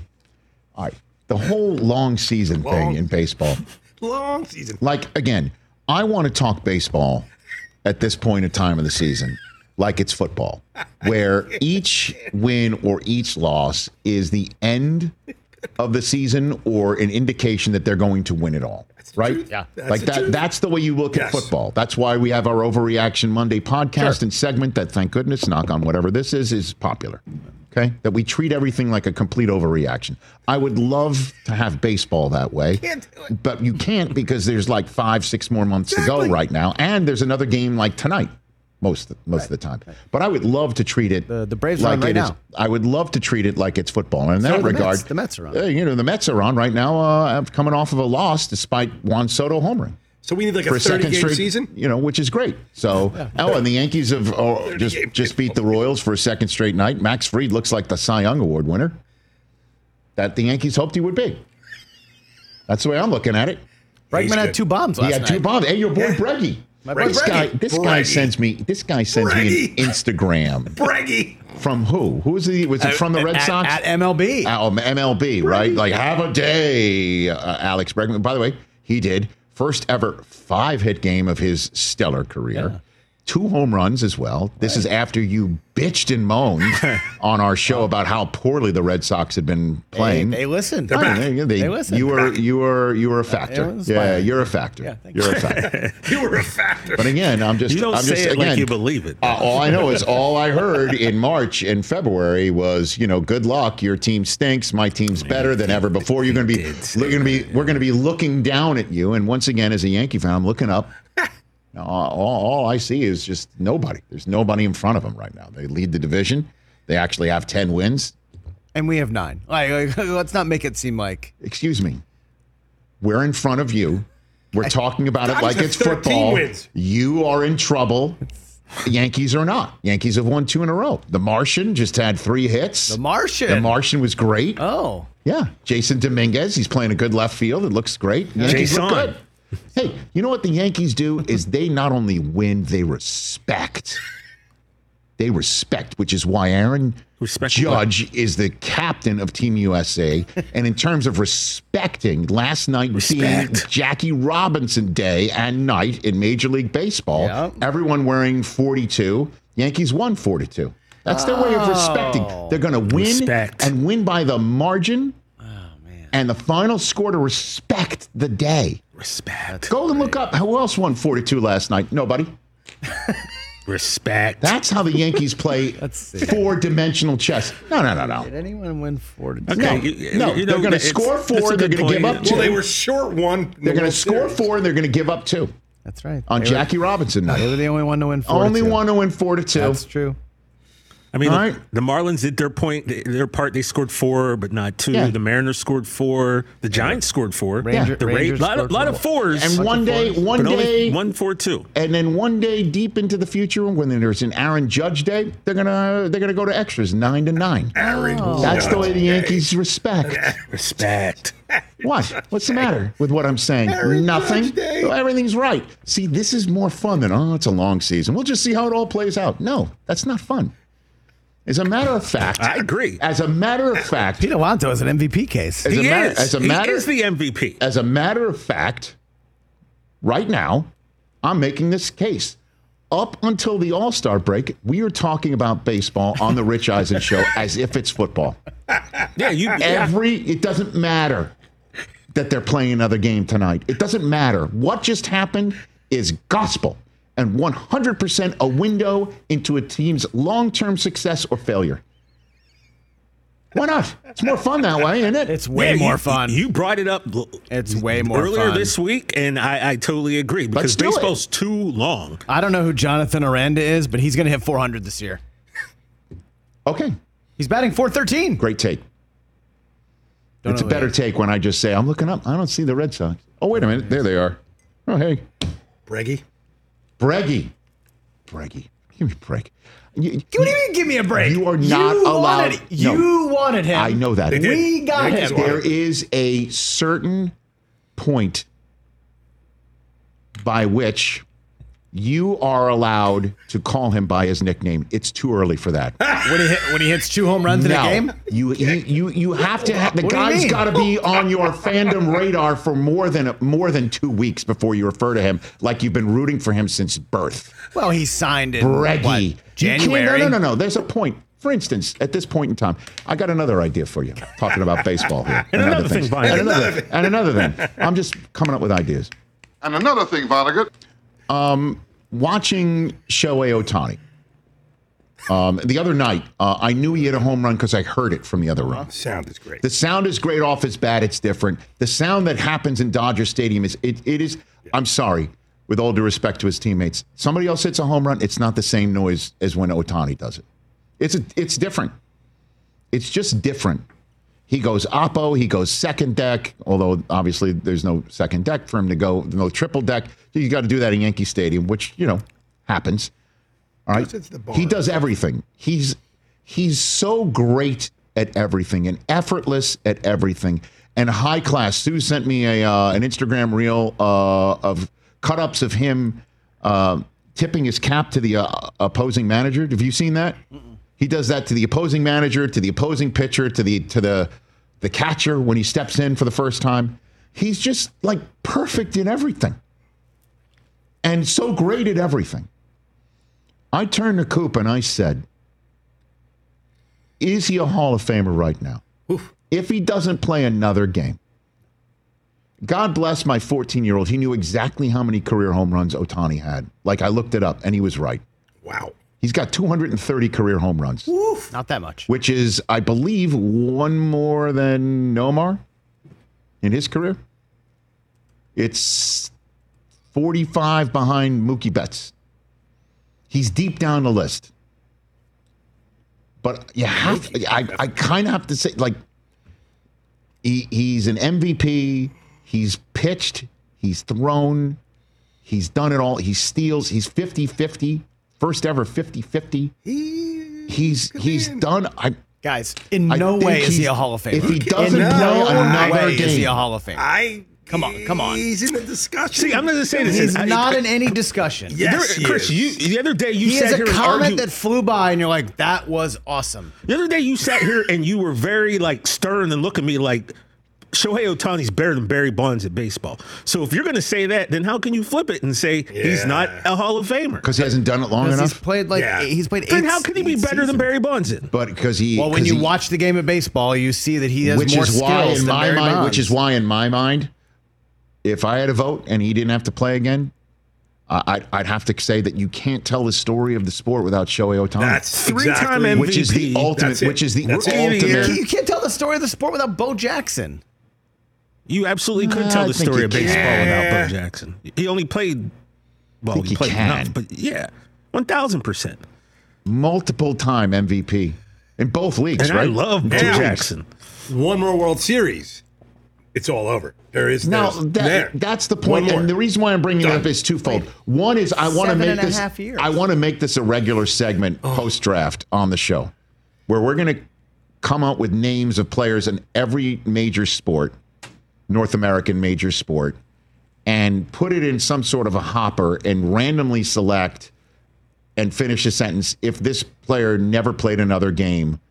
All right, the whole long season thing Long- in baseball. Long season. Like again, I want to talk baseball at this point in time of the season, like it's football, where each win or each loss is the end of the season or an indication that they're going to win it all. Right? Yeah. That's Like the that. truth. That's the way you look Yes. at football. That's why we have our Overreaction Monday podcast and segment that, thank goodness, knock on whatever this is, is popular. Okay? That we treat everything like a complete overreaction. I would love to have baseball that way. Can't do it. But you can't because there's like five, six more months to Exactly. go right now. And there's another game like tonight. Most most of the time, but I would love to treat it. The- the Braves are like on right it is- now. I would love to treat it like it's football. And in So that are the regard, Mets. The Mets are on. uh, you know, the Mets are on right now, uh, coming off of a loss despite Juan Soto homering So we need like for a a second thirty-game straight season? You know, which is great. So, oh, and the Yankees have oh, just thirty-game just beat the Royals for a second straight night. Max Fried looks like the Cy Young Award winner that the Yankees hoped he would be. That's the way I'm looking at it. Bregman He's had good. two bombs last He had night. two bombs. Hey, your boy Yeah. Breggy. My boy This Breggy. guy, this guy Breggy. sends me. This guy sends me an Breggy. Instagram Breggy. from who? Who was he? Was it from the Red at, Sox? At M L B. Oh, M L B, right? Like, have a day, uh, Alex Bregman. By the way, he did first ever five hit game of his stellar career. Two home runs as well. This is after you bitched and moaned on our show about how poorly the Red Sox had been They, playing. they listened. I mean, they, They listened. You were you were you were a factor. it was Yeah, fine. you're a factor. Yeah, thank you're a factor. You were a factor. But again, I'm just You don't I'm say just it again, like you believe it. uh, all I know is all I heard in March and February was, you know, good luck. Your team stinks. My team's better than ever before. You're going to be, we're going to be, we're going to be looking down at you. And once again, as a Yankee fan, I'm looking up. all, all, all I see is just nobody. There's nobody in front of them right now. They lead the division. They actually have ten wins. And we have nine. Like, like, let's not make it seem like. Excuse me. We're in front of you. We're talking about it Dodgers like have it's thirteen football. wins. You are in trouble. Yankees are not. Yankees have won two in a row. The Martian just had three hits. The Martian. The Martian was great. Oh. Yeah. Jason Dominguez, he's playing a good left field. It looks great. Yankees look Jason. good. Hey, you know what the Yankees do is they not only win, they respect. They respect, which is why Aaron Respect Judge is the captain of Team U S A. And in terms of respecting, last night being Respect. Jackie Robinson Day and night in Major League Baseball, Yep. everyone wearing forty-two. Yankees won forty-two. That's their way of respecting. They're going to win Respect. and win by the margin. And the final score to respect the day. Respect. Go and look up who else won forty-two last night. Nobody. Respect. That's how the Yankees play see. four-dimensional chess. No, no, no, no. Did anyone win four to Okay, No, you- no, you they're know, going to it's- score that's four. a They're good going to give point. up two. Well, they were short one. in the They're going to World score Series. four, and they're going to give up two That's right. on They Jackie were, Robinson night. They were the only one to win four. Only to two. one to win four to two. That's true. I mean, All the, right. the Marlins did their point, their part. They scored four, but not two. Yeah. The Mariners scored four. The Giants scored four. Ranger- the Ra- Rangers lot, of, scored lot four. of fours. And one day, one but day, only one four two. and then one day deep into the future, when there's an Aaron Judge day, they're gonna they're gonna go to extras nine to nine. Aaron That's the way the Judge. Yankees respect. Respect. What? What's the matter with what I'm saying? Aaron Nothing. Judge Day. Oh, everything's right. See, this is more fun than oh, it's a long season. We'll just see how it all plays out. No, that's not fun. As a matter of fact, I agree. As a matter of fact, Pete Alonso is an M V P case. As He a matter, is. as a He matter, is the M V P. As a matter of fact, right now, I'm making this case. up until the All-Star break, we were talking about baseball on the Rich Eisen show as if it's football. Yeah, you every it doesn't matter that they're playing another game tonight. It doesn't matter. What just happened is gospel and one hundred percent a window into a team's long-term success or failure. Why not? It's more fun that way, isn't it? It's way Yeah, more you, fun. You brought it up. It's way more earlier fun. this week, and I, I totally agree because Let's do it. baseball's too long. I don't know who Jonathan Aranda is, but he's going to hit four hundred this year. Okay. He's batting four thirteen. Great take. Don't It's a know better that. take when I just say, I'm looking up. I don't see the Red Sox. Oh, wait a minute. There they are. Oh, hey. Breggy. Breggy. Breggy. Give me a break. You, What do you mean, give me a break? You are not you allowed. Wanted, you No. wanted him. I know that. They did. We got They him. just There is a certain point by which you are allowed to call him by his nickname. It's too early for that. When he hit, when he hits two home runs in a No. game. You, you you you have to have the What do you guy's mean? got to be on your fandom radar for more than more than two weeks before you refer to him like you've been rooting for him since birth. Well, he signed in Breggy. what, You can't- January. No, no, no, no. There's a point. For instance, at this point in time, I got another idea for you. Talking about baseball here, And other another thing, things. Brian. and And another, another and another thing. I'm just coming up with ideas. And another thing, Vonnegut. Um, watching Shohei Ohtani. Um, the other night, uh, I knew he hit a home run because I heard it from the other room. Sound is great. The sound is great off his bat. It's different. The sound that happens in Dodger Stadium is it. It is. I'm sorry, with all due respect to his teammates. Somebody else hits a home run. It's not the same noise as when Ohtani does it. It's a, It's different. It's just different. He goes oppo. He goes second deck. Although obviously there's no second deck for him to go. No triple deck. You got to do that in Yankee Stadium, which you know happens. All right. It's the bar. He does everything. He's he's so great at everything and effortless at everything and high class. Sue sent me a uh, an Instagram reel uh, of cut-ups of him uh, tipping his cap to the uh, opposing manager. Have you seen that? Mm-mm. He does that to the opposing manager, to the opposing pitcher, to the to the the catcher when he steps in for the first time. He's just like perfect in everything. And so great at everything. I turned to Coop and I said, is he a Hall of Famer right now? Oof. If he doesn't play another game, God bless my fourteen-year-old. He knew exactly how many career home runs Ohtani had. Like, I looked it up, and he was right. Wow. He's got two hundred thirty career home runs. Oof. Not that much. Which is, I believe, one more than Nomar in his career. It's forty-five behind Mookie Betts. He's deep down the list. But you have to, I, I kind of have to say, like, he, he's an M V P. He's pitched. He's thrown. He's done it all. He steals. He's fifty-fifty. First ever fifty-fifty. He, he's he's done. I, Guys, in I no think way is he he's- a Hall of Famer. if he doesn't in play no another way is he game- a Hall of Famer. I Come on, come on. He's in the discussion. See, I'm going to say this. He's I- not in any discussion. Yes, There- he Chris, is. you the other day you He sat has here a and comment argued. that flew by, and you're like, "That was awesome." The other day you sat here and you were very like stern and look at me like Shohei Ohtani's better than Barry Bonds at baseball. So if you're going to say that, then how can you flip it and say he's Yeah. not a Hall of Famer? because he hasn't done it long Because he's enough. played like Yeah. eight, he's played eight. Then how can he be eight better than seasons. Barry Bonds? In? But because he, Well, when 'cause you he- watch the game of baseball, you see that he has which more is skills why in than my Barry mind, Bonds. which is why in my mind, if I had a vote and he didn't have to play again, uh, I'd, I'd have to say that you can't tell the story of the sport without Shohei Ohtani. That's Three-time exactly, M V P. which is the ultimate. That's it. Which is the That's it. ultimate. you can't tell the story of the sport without Bo Jackson. You absolutely could Uh, tell I the think story you of baseball can. without Bo Jackson. He only played, well, think he you played can. enough, but yeah, one thousand percent. Multiple time M V P in both leagues, And right? I love Bo Yeah. Jackson. One more World Series. It's all over. There is Now there's- that, there. that's the One point, more. and the reason why I'm bringing it Done. up is twofold. One is I want to Seven make and a this. half years. I want to make this a regular segment post draft on the show, where we're going to come up with names of players in every major sport, North American major sport, and put it in some sort of a hopper and randomly select and finish a sentence if this player never played another game,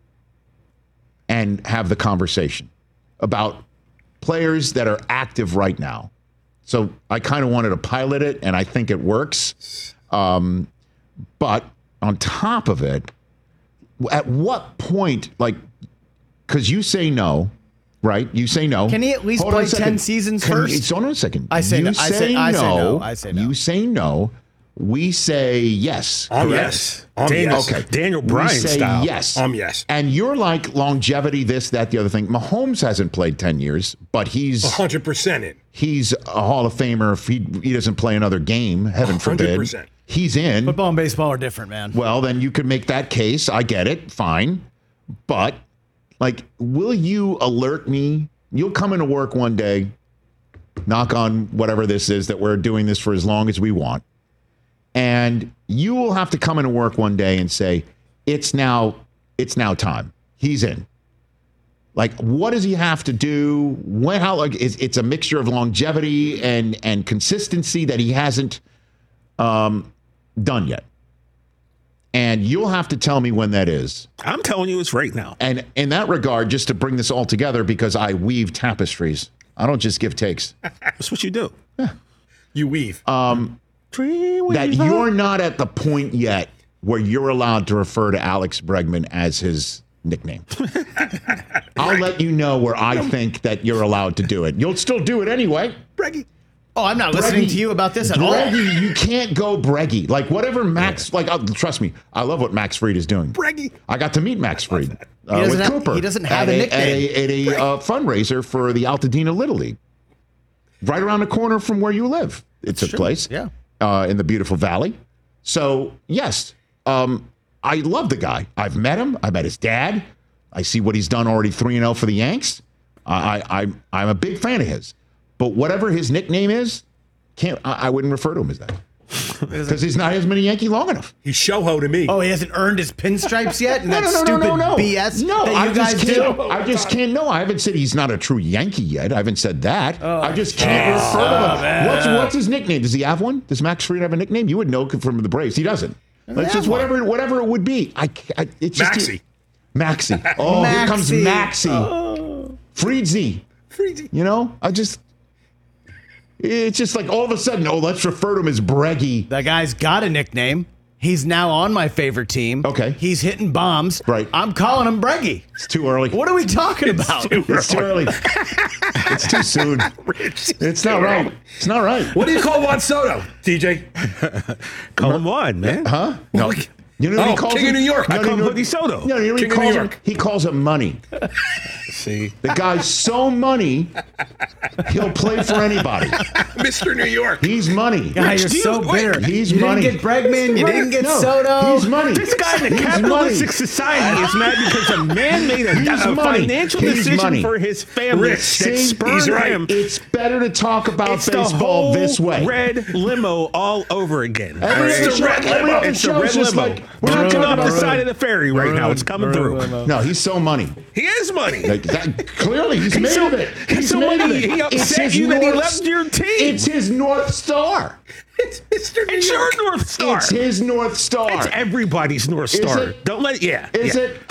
and have the conversation about players that are active right now. So I kind of wanted to pilot it, and I think it works. Um, but on top of it, at what point, like, because you say no, right? You say no. Can he at least Hold on play a second. ten seasons Can first? You, hold on a second. I say you no. Say I say, no. I say no. I say no. You say no. We say yes. Um, correct? yes. Um, Daniel, yes. okay. Daniel Bryan we say style. yes. Um, yes. And you're like longevity, this, that, the other thing. Mahomes hasn't played ten years, but he's one hundred percent in. he's a Hall of Famer if he, he doesn't play another game, heaven forbid. one hundred percent. He's in. Football and baseball are different, man. Well, then you could make that case. I get it. Fine. But, like, will you alert me? You'll come into work one day, knock on whatever this is that we're doing this for as long as we want. And you will have to come into work one day and say, it's now, it's now time. He's in. Like, what does he have to do? When, how, like, it's, it's a mixture of longevity and, and consistency that he hasn't um, done yet. And you'll have to tell me when that is. I'm telling you it's right now. And in that regard, just to bring this all together, because I weave tapestries, I don't just give takes. That's what you do. Yeah. You weave. Um, that you're not at the point yet where you're allowed to refer to Alex Bregman as his nickname. I'll let you know where I think that you're allowed to do it. You'll still do it anyway. Breggy. Oh, I'm not listening Breggy, to you about this at Breggy, all. you can't go Breggy. Like, whatever Max, like, uh, trust me, I love what Max Fried is doing. Breggy. I got to meet Max Fried uh, He doesn't with have- Cooper. he doesn't have at a a, nickname. At a, at a uh, fundraiser for the Altadena Little League. Right around the corner from where you live. It took true. place. Yeah. Uh, in the beautiful valley. So, yes, um, I love the guy. I've met him. I met his dad. I see what he's done already three and oh for the Yanks. I, I, I, I'm a big fan of his. But whatever his nickname is, can't I, I wouldn't refer to him as that. Because he's not as many Yankee long enough. He's show-ho to me. Oh, he hasn't earned his pinstripes yet? And No, that no, no, stupid no, no, no. B S No, that you I guys just do? can't. I just can't. No, I haven't said he's not a true Yankee yet. I haven't said that. Oh, I just can't geez. refer to Oh, him. man. What's what's his nickname? Does he have one? Does Max Fried have a nickname? You would know from the Braves. He doesn't. It's have just one. whatever whatever it would be. I, I it's just Maxie. Maxie. Oh, here comes Maxie. Maxie. Oh. Freedsy. Freezy. You know, I just. It's just like all of a sudden, oh, let's refer to him as Breggy. That guy's got a nickname. He's now on my favorite team. Okay. He's hitting bombs. Right. I'm calling him Breggy. It's too early. What are we talking about? It's too early. It's too soon. It's not right. It's not right. What do you call Juan Soto, T J? Call him Juan, man. Huh? No. You know what Oh, he calls King him? of New York. No, I no, call him no. Hoodie Soto. No, you know what he King of New calls him? York. He calls him money. See? The guy's so money, he'll play for anybody. Mister New York. He's money. God, you're do you- so wait, bitter. he's you money. didn't get Bregman. You didn't get No, Soto. He's money. This guy in a He's capitalistic money. society is mad because a man made a, He's a money. financial He's decision money. for his family Rich. that See, spurred he's right. him. It's better to talk about It's the baseball whole this way. red limo all over again. Every It's other the show- red every limo. other It's the show's red just limo. like, we're not Drifting talking off the about- side of the ferry right now. It's coming through. No, he's so money. He is money. Like that, clearly, he's, He's made so- of it. he's He's so made of money, it. he It's upset his you that he North- left your team. It's his North Star. It's Mister New It's York. your North Star. It's his North Star. It's everybody's North Is Star. it? Don't let it. Yeah. Is yeah. it?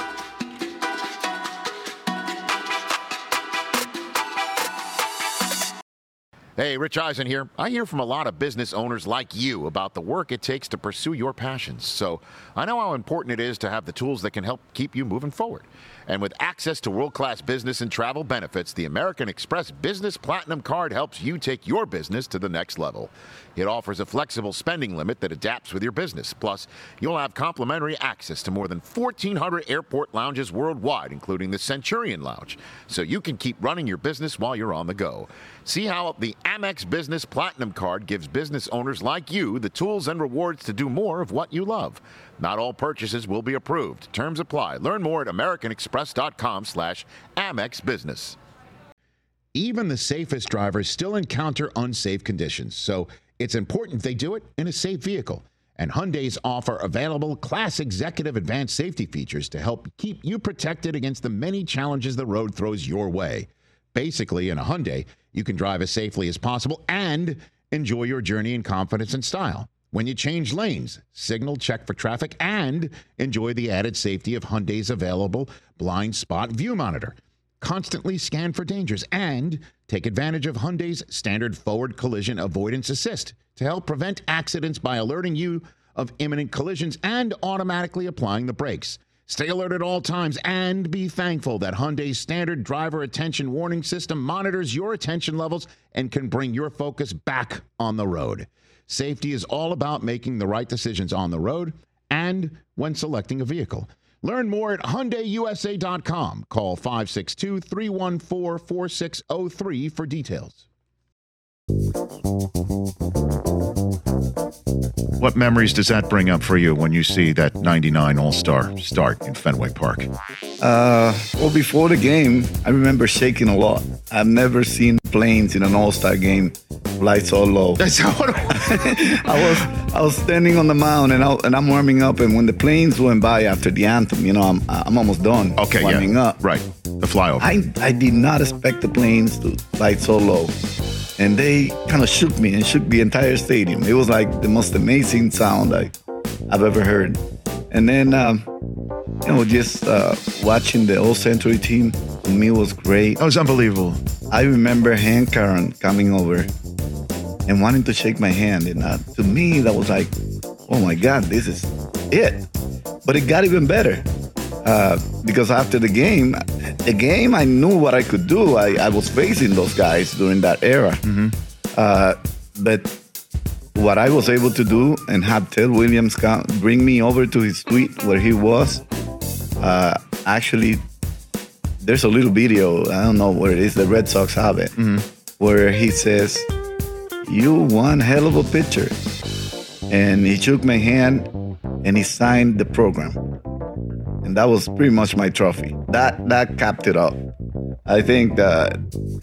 Hey, Rich Eisen here. I hear from a lot of business owners like you about the work it takes to pursue your passions. So I know how important it is to have the tools that can help keep you moving forward. And with access to world-class business and travel benefits, the American Express Business Platinum Card helps you take your business to the next level. It offers a flexible spending limit that adapts with your business. Plus, you'll have complimentary access to more than fourteen hundred airport lounges worldwide, including the Centurion Lounge, so you can keep running your business while you're on the go. See how the Amex Business Platinum Card gives business owners like you the tools and rewards to do more of what you love. Not all purchases will be approved. Terms apply. Learn more at americanexpress.com slash Amex Business. Even the safest drivers still encounter unsafe conditions, so it's important they do it in a safe vehicle. And Hyundai's offer available Class Executive Advanced Safety features to help keep you protected against the many challenges the road throws your way. Basically, in a Hyundai, you can drive as safely as possible and enjoy your journey in confidence and style. When you change lanes, signal, check for traffic, and enjoy the added safety of Hyundai's available blind spot view monitor. Constantly scan for dangers and take advantage of Hyundai's standard forward collision avoidance assist to help prevent accidents by alerting you of imminent collisions and automatically applying the brakes. Stay alert at all times and be thankful that Hyundai's standard driver attention warning system monitors your attention levels and can bring your focus back on the road. Safety is all about making the right decisions on the road and when selecting a vehicle. Learn more at Hyundai U S A dot com. Call five six two, three one four, four six zero three for details. What memories does that bring up for you when you see that ninety-nine All-Star start in Fenway Park? Uh, well, before the game, I remember shaking a lot. I've never seen planes in an All-Star game fly so low. That's how it I was I was standing on the mound and I, and I'm warming up, and when the planes went by after the anthem, you know, I'm I'm almost done. Okay, warming yeah, up. Right, the flyover. I I did not expect the planes to fly so low. And they kind of shook me and shook the entire stadium. It was like the most amazing sound I, I've ever heard. And then, um, you know, just uh, watching the All Century team, to me, was great. That was unbelievable. I remember Hank Aaron coming over and wanting to shake my hand. And uh, to me, that was like, oh my God, this is it. But it got even better. Uh, because after the game, the game, I knew what I could do. I, I was facing those guys during that era. Mm-hmm. Uh, but what I was able to do and have Ted Williams come, bring me over to his suite where he was, uh, actually, there's a little video, I don't know where it is, the Red Sox have it, mm-hmm. where he says, "You one hell of a pitcher." And he shook my hand and he signed the program. And that was pretty much my trophy. That that capped it up. I think that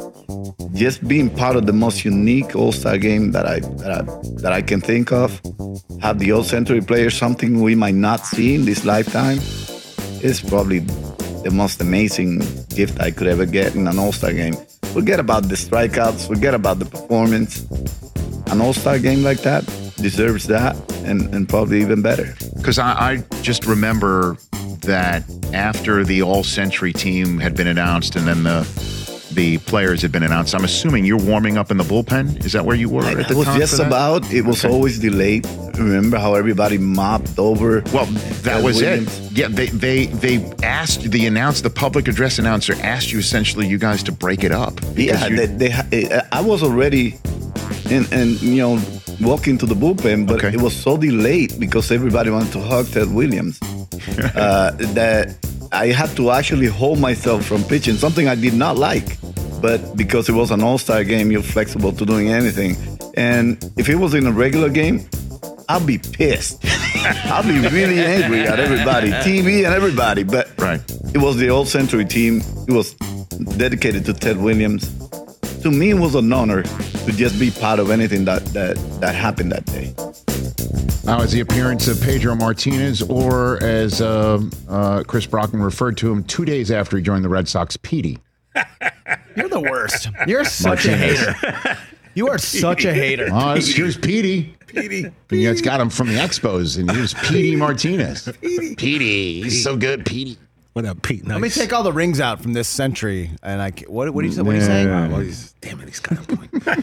just being part of the most unique All-Star game that I that I, that I can think of, have the All Century players, something we might not see in this lifetime, is probably the most amazing gift I could ever get in an All-Star game. Forget about the strikeouts, forget about the performance. An All-Star game like that deserves that, and, and probably even better. Because I, I just remember that after the All-Century team had been announced and then the the players had been announced, I'm assuming you're warming up in the bullpen? Is that where you were at the It was time just for that? about, it was Okay. always delayed. Remember how everybody mopped over? Well, that was Williams? it. Yeah, they they they asked the announce the public address announcer asked you essentially you guys to break it up. because Yeah, you- they, they, I was already in, and you know, walking to the bullpen, but it was so delayed because everybody wanted to hug Ted Williams uh, that I had to actually hold myself from pitching, something I did not like. But because it was an all-star game, you're flexible to doing anything. And if it was in a regular game, I'll be pissed. I'll be really angry at everybody, T V and everybody. But right. it was the All Century team. It was dedicated to Ted Williams. To me, it was an honor to just be part of anything that that, that happened that day. Now, as the appearance of Pedro Martinez, or as uh, uh, Chris Brockman referred to him two days after he joined the Red Sox, Petey. You're the worst. You're such a hater. You are such a hater. Oh, it's- here's Petey. Petey. Yeah, it's got him from the Expos, and here's Petey Martinez. Petey. He's so good, Petey. What up, Pete? Let me take all the rings out from this century, and I. ca- What? What do you say? What are you saying? Yeah. Well, he's, damn it, he's got a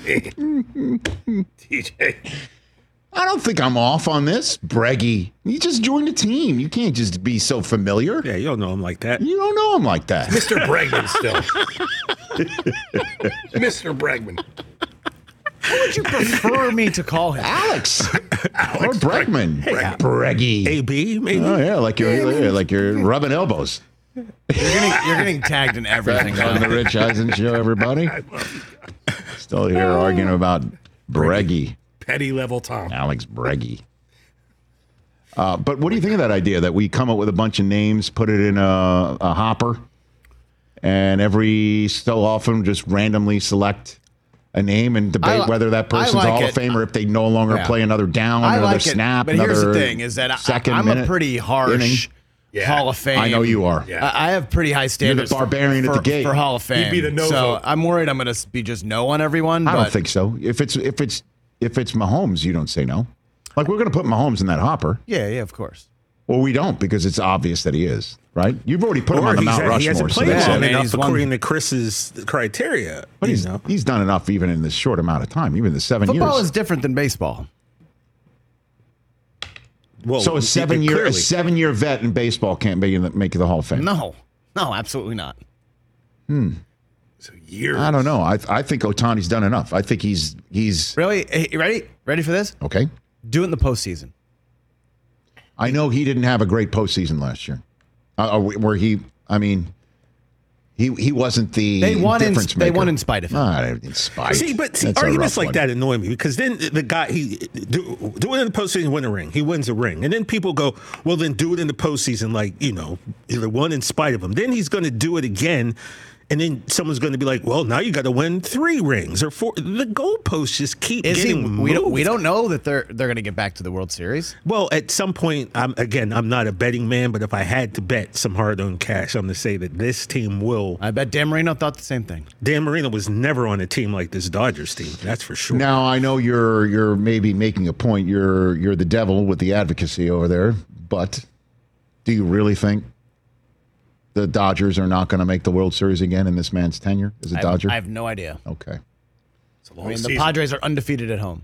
point. T J. I don't think I'm off on this, Breggy. You just joined a team. You can't just be so familiar. Yeah, you don't know him like that. You don't know him like that. Mister Bregman still. Mister Bregman. What would you prefer me to call him? Alex. Or Bregman. Hey, Breggy. A B, maybe? Oh, yeah, like you're, yeah, like you're rubbing elbows. You're getting, you're getting tagged in everything. Back on the Rich Eisen show, everybody. Still here arguing about Breggy. Petty level Tom. Alex Breggy. Uh, but what do you think of that idea that we come up with a bunch of names, put it in a, a hopper, and every so often just randomly select a name and debate li- whether that person's I like a Hall it. of Fame or if they no longer Yeah. play another down, I another like snap, it, but here's the another thing: is that I, second I'm minute a pretty harsh inning. Yeah. Hall of Fame. I know you are. Yeah. I I have pretty high standards. You're the barbarian for, at the gate. for Hall of Fame. You'd be the no so vote. I'm worried I'm going to be just no on everyone. I but don't think so. If it's if it's if it's Mahomes, you don't say no. Like we're going to put Mahomes in that hopper. Yeah, yeah, of course. Well, we don't because it's obvious that he is, right? You've already put him Or on the he's Mount a- Rushmore. He hasn't so played that's long it. enough according to Chris's criteria. But you he's, know. he's done enough even in this short amount of time, even the seven Football years. is different than baseball. Well, so a it- seven it year a clearly- seven year vet in baseball can't make the, make the Hall of Fame. No, no, absolutely not. Hmm. So years. I don't know. I I think Otani's done enough. I think he's he's Really? Hey, you ready? Ready for this? okay. Do it in the postseason. I know he didn't have a great postseason last year, uh, where he. I mean, he he wasn't the They won in difference they maker. won in spite of him. Not in spite. See, but see, That's a arguments rough like one. that annoy me because then the guy he do, do it in the postseason, win a ring. He wins a ring, and then people go, "Well, then do it in the postseason." Like you know, either won in spite of him. Then he's going to do it again, and then someone's going to be like, "Well, now you got to win three rings or four." The goalposts just keep Is he? getting We don't. moved. We don't know that they're they're going to get back to the World Series. Well, at some point, I'm again, I'm not a betting man, but if I had to bet some hard-earned cash, I'm going to say that this team will. I bet Dan Marino thought the same thing. Dan Marino was never on a team like this Dodgers team. That's for sure. Now I know you're you're maybe making a point. You're you're the devil with the advocacy over there, but do you really think the Dodgers are not going to make the World Series again in this man's tenure as a I have, Dodger? I have no idea. Okay. I mean, the Padres are undefeated at home.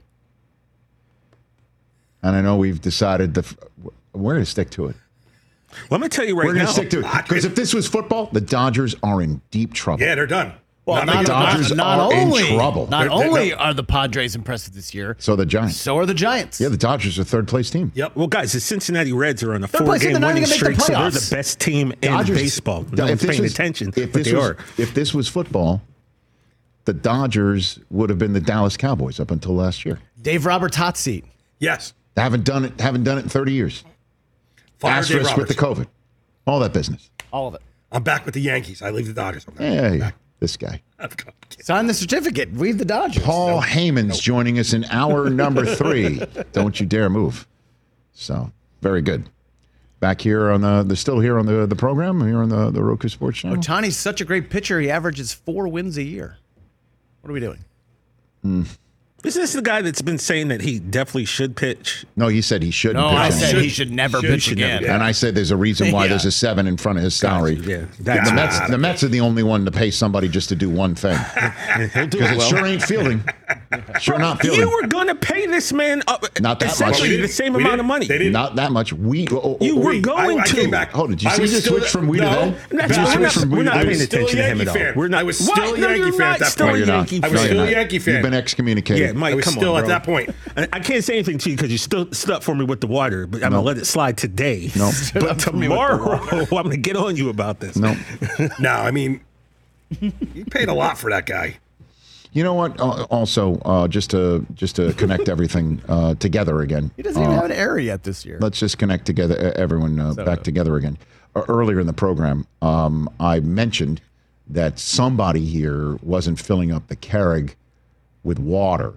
And I know we've decided the we're going to stick to it. Let me tell you right we're going now. to stick to it because if this was football, the Dodgers are in deep trouble. Yeah, they're done. Well, Not not, the Dodgers not, not are in only trouble. not They're- they're- only no. are the Padres impressive this year, So the Giants. so are the Giants. Yeah, the Dodgers are third place team. Yep. Well, guys, the Cincinnati Reds are on a They're playing- four-game they're not winning even gonna make streak, the so they're the playoffs. best team in Dodgers- baseball. No if one's this paying was- attention, if but this they was, are. If this was football, the Dodgers would have been the Dallas Cowboys up until last year. Dave Roberts hot seat. Yes. They haven't done it. Haven't done it in thirty years. Fire Dave Asterisk with the Roberts. COVID, all that business. All of it. I'm back with the Yankees. I leave the Dodgers. I'm back. Yeah, yeah, this guy. Sign the certificate. Leave the Dodgers. Paul Heyman's joining us in hour number three. Don't you dare move. So very good. Back here on the, they're still here on the, the program, here on the, the Roku Sports Channel. Otani's such a great pitcher. He averages four wins a year. What are we doing? Hmm. Is this the guy that's been saying that he definitely should pitch? No, he said he shouldn't. No, pitch I anymore. said he should never should- pitch should again. never, And I said there's a reason why Yeah. there's a seven in front of his salary. Yeah, The that's Mets, the Mets are the only one to pay somebody just to do one thing. He'll do Because it it well. sure ain't fielding. Sure not fielding. You were going to pay this man uh, Not that much. essentially We the didn't- same we amount didn't- of money. they didn't- Not that much. We. Oh, oh, You oh, were we- going I, I to. came back. Oh, did you I see was the still- switch from we to no, they? That's- Did you we're switch not, from we we're to not they? I paying was still a attention to him Yankee at all. fan. We're not. I was What? still a No, Yankee you're fan at not that still No, a you're not. Yankee I was No, fan. you're still a not. Yankee fan. You've been excommunicated. Yeah, Mike, I was come still on, at bro. that point. I, I can't say anything to you because you still stood up for me with the water, but I'm No. gonna let it slide today. No. But tomorrow, I'm gonna get on you about this. No. No, I mean, you paid a lot for that guy. You know what? Uh, also, uh, just to just to connect everything uh, together again. He doesn't even uh, have an error yet this year. Let's just connect together, uh, everyone uh, back together again. Uh, earlier in the program, um, I mentioned that somebody here wasn't filling up the Keurig with water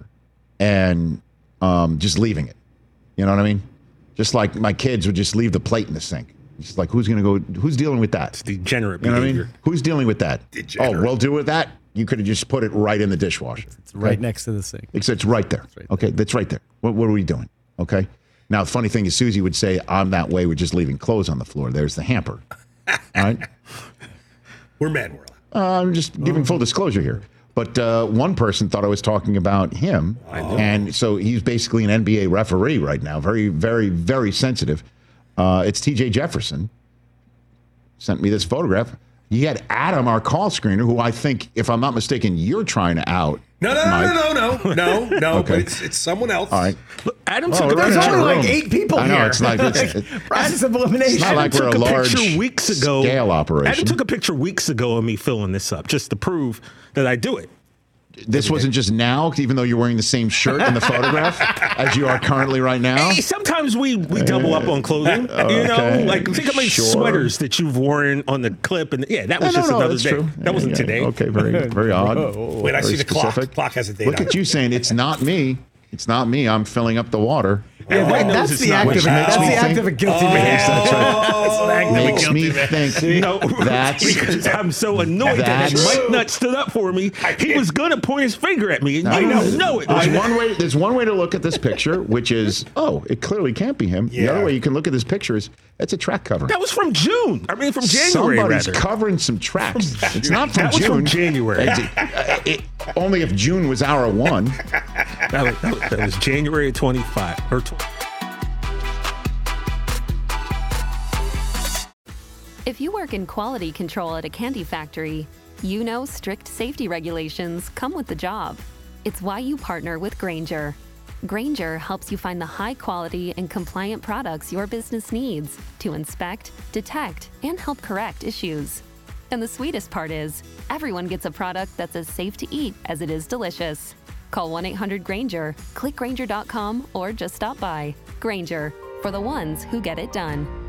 and um, just leaving it. You know what I mean? Just like my kids would just leave the plate in the sink. It's just like, who's going to go? Who's dealing with that? It's degenerate You know what I behavior. mean? Who's dealing with that? Degenerate. Oh, we'll deal with that. You could have just put it right in the dishwasher. It's right next to the sink. It's, it's right there. right okay, that's right there. What, what are we doing? Okay. Now, the funny thing is, Susie would say, I'm that way with just leaving clothes on the floor. There's the hamper. All right. We're men. We're Uh, I'm just giving full disclosure here. But uh, one person thought I was talking about him. And so he's basically an N B A referee right now. Very, very, very sensitive. Uh, it's T J Jefferson. Sent me this photograph. He had Adam, our call screener, who I think, if I'm not mistaken, you're trying to out. No, no, Mike. no, no, no, no, no. Okay. But it's it's someone else. All right. Look, Adam Oh, took a right. picture. There's only room. like eight people I know, here. it's like- it's- it- process of elimination. It's not like we're a took a large picture weeks ago. scale operation. Adam took a picture weeks ago of me filling this up just to prove that I do it. This wasn't just now, even though you're wearing the same shirt in the photograph as you are currently right now. Hey, sometimes we, we double up on clothing. You know, Okay. like think of my Sure. sweaters that you've worn on the clip, and yeah, that was No, just no, no, another that's day. true. That wasn't Yeah, today. Okay, very, very odd. Wait, I Very see the clock. specific. Clock has a date Look on at it. you saying it's not me. It's not me. I'm filling up the water. Everybody knows that's it's the not act what of you a, that's think. the act of a guilty man. That's right. It's an act of a Makes guilty me man. think No, that's because I'm so annoyed that that's- Mike Nutt stood up for me. He was going to point his finger at me, and you know. know it. There's one way. There's one way to look at this picture, which is, oh, it clearly can't be him. The Yeah. other way you can look at this picture is it's a track cover. That was from June. I mean, from January, Somebody's rather. covering some tracks. It's not from That was June. from January. It's, uh, it- only if June was hour one. That was, that was, that was January twenty-five. Or tw- If you work in quality control at a candy factory, you know strict safety regulations come with the job. It's why you partner with Grainger. Grainger helps you find the high quality and compliant products your business needs to inspect, detect, and help correct issues. And the sweetest part is, everyone gets a product that's as safe to eat as it is delicious. Call one eight hundred Grainger, click Grainger dot com, or just stop by. Grainger, for the ones who get it done.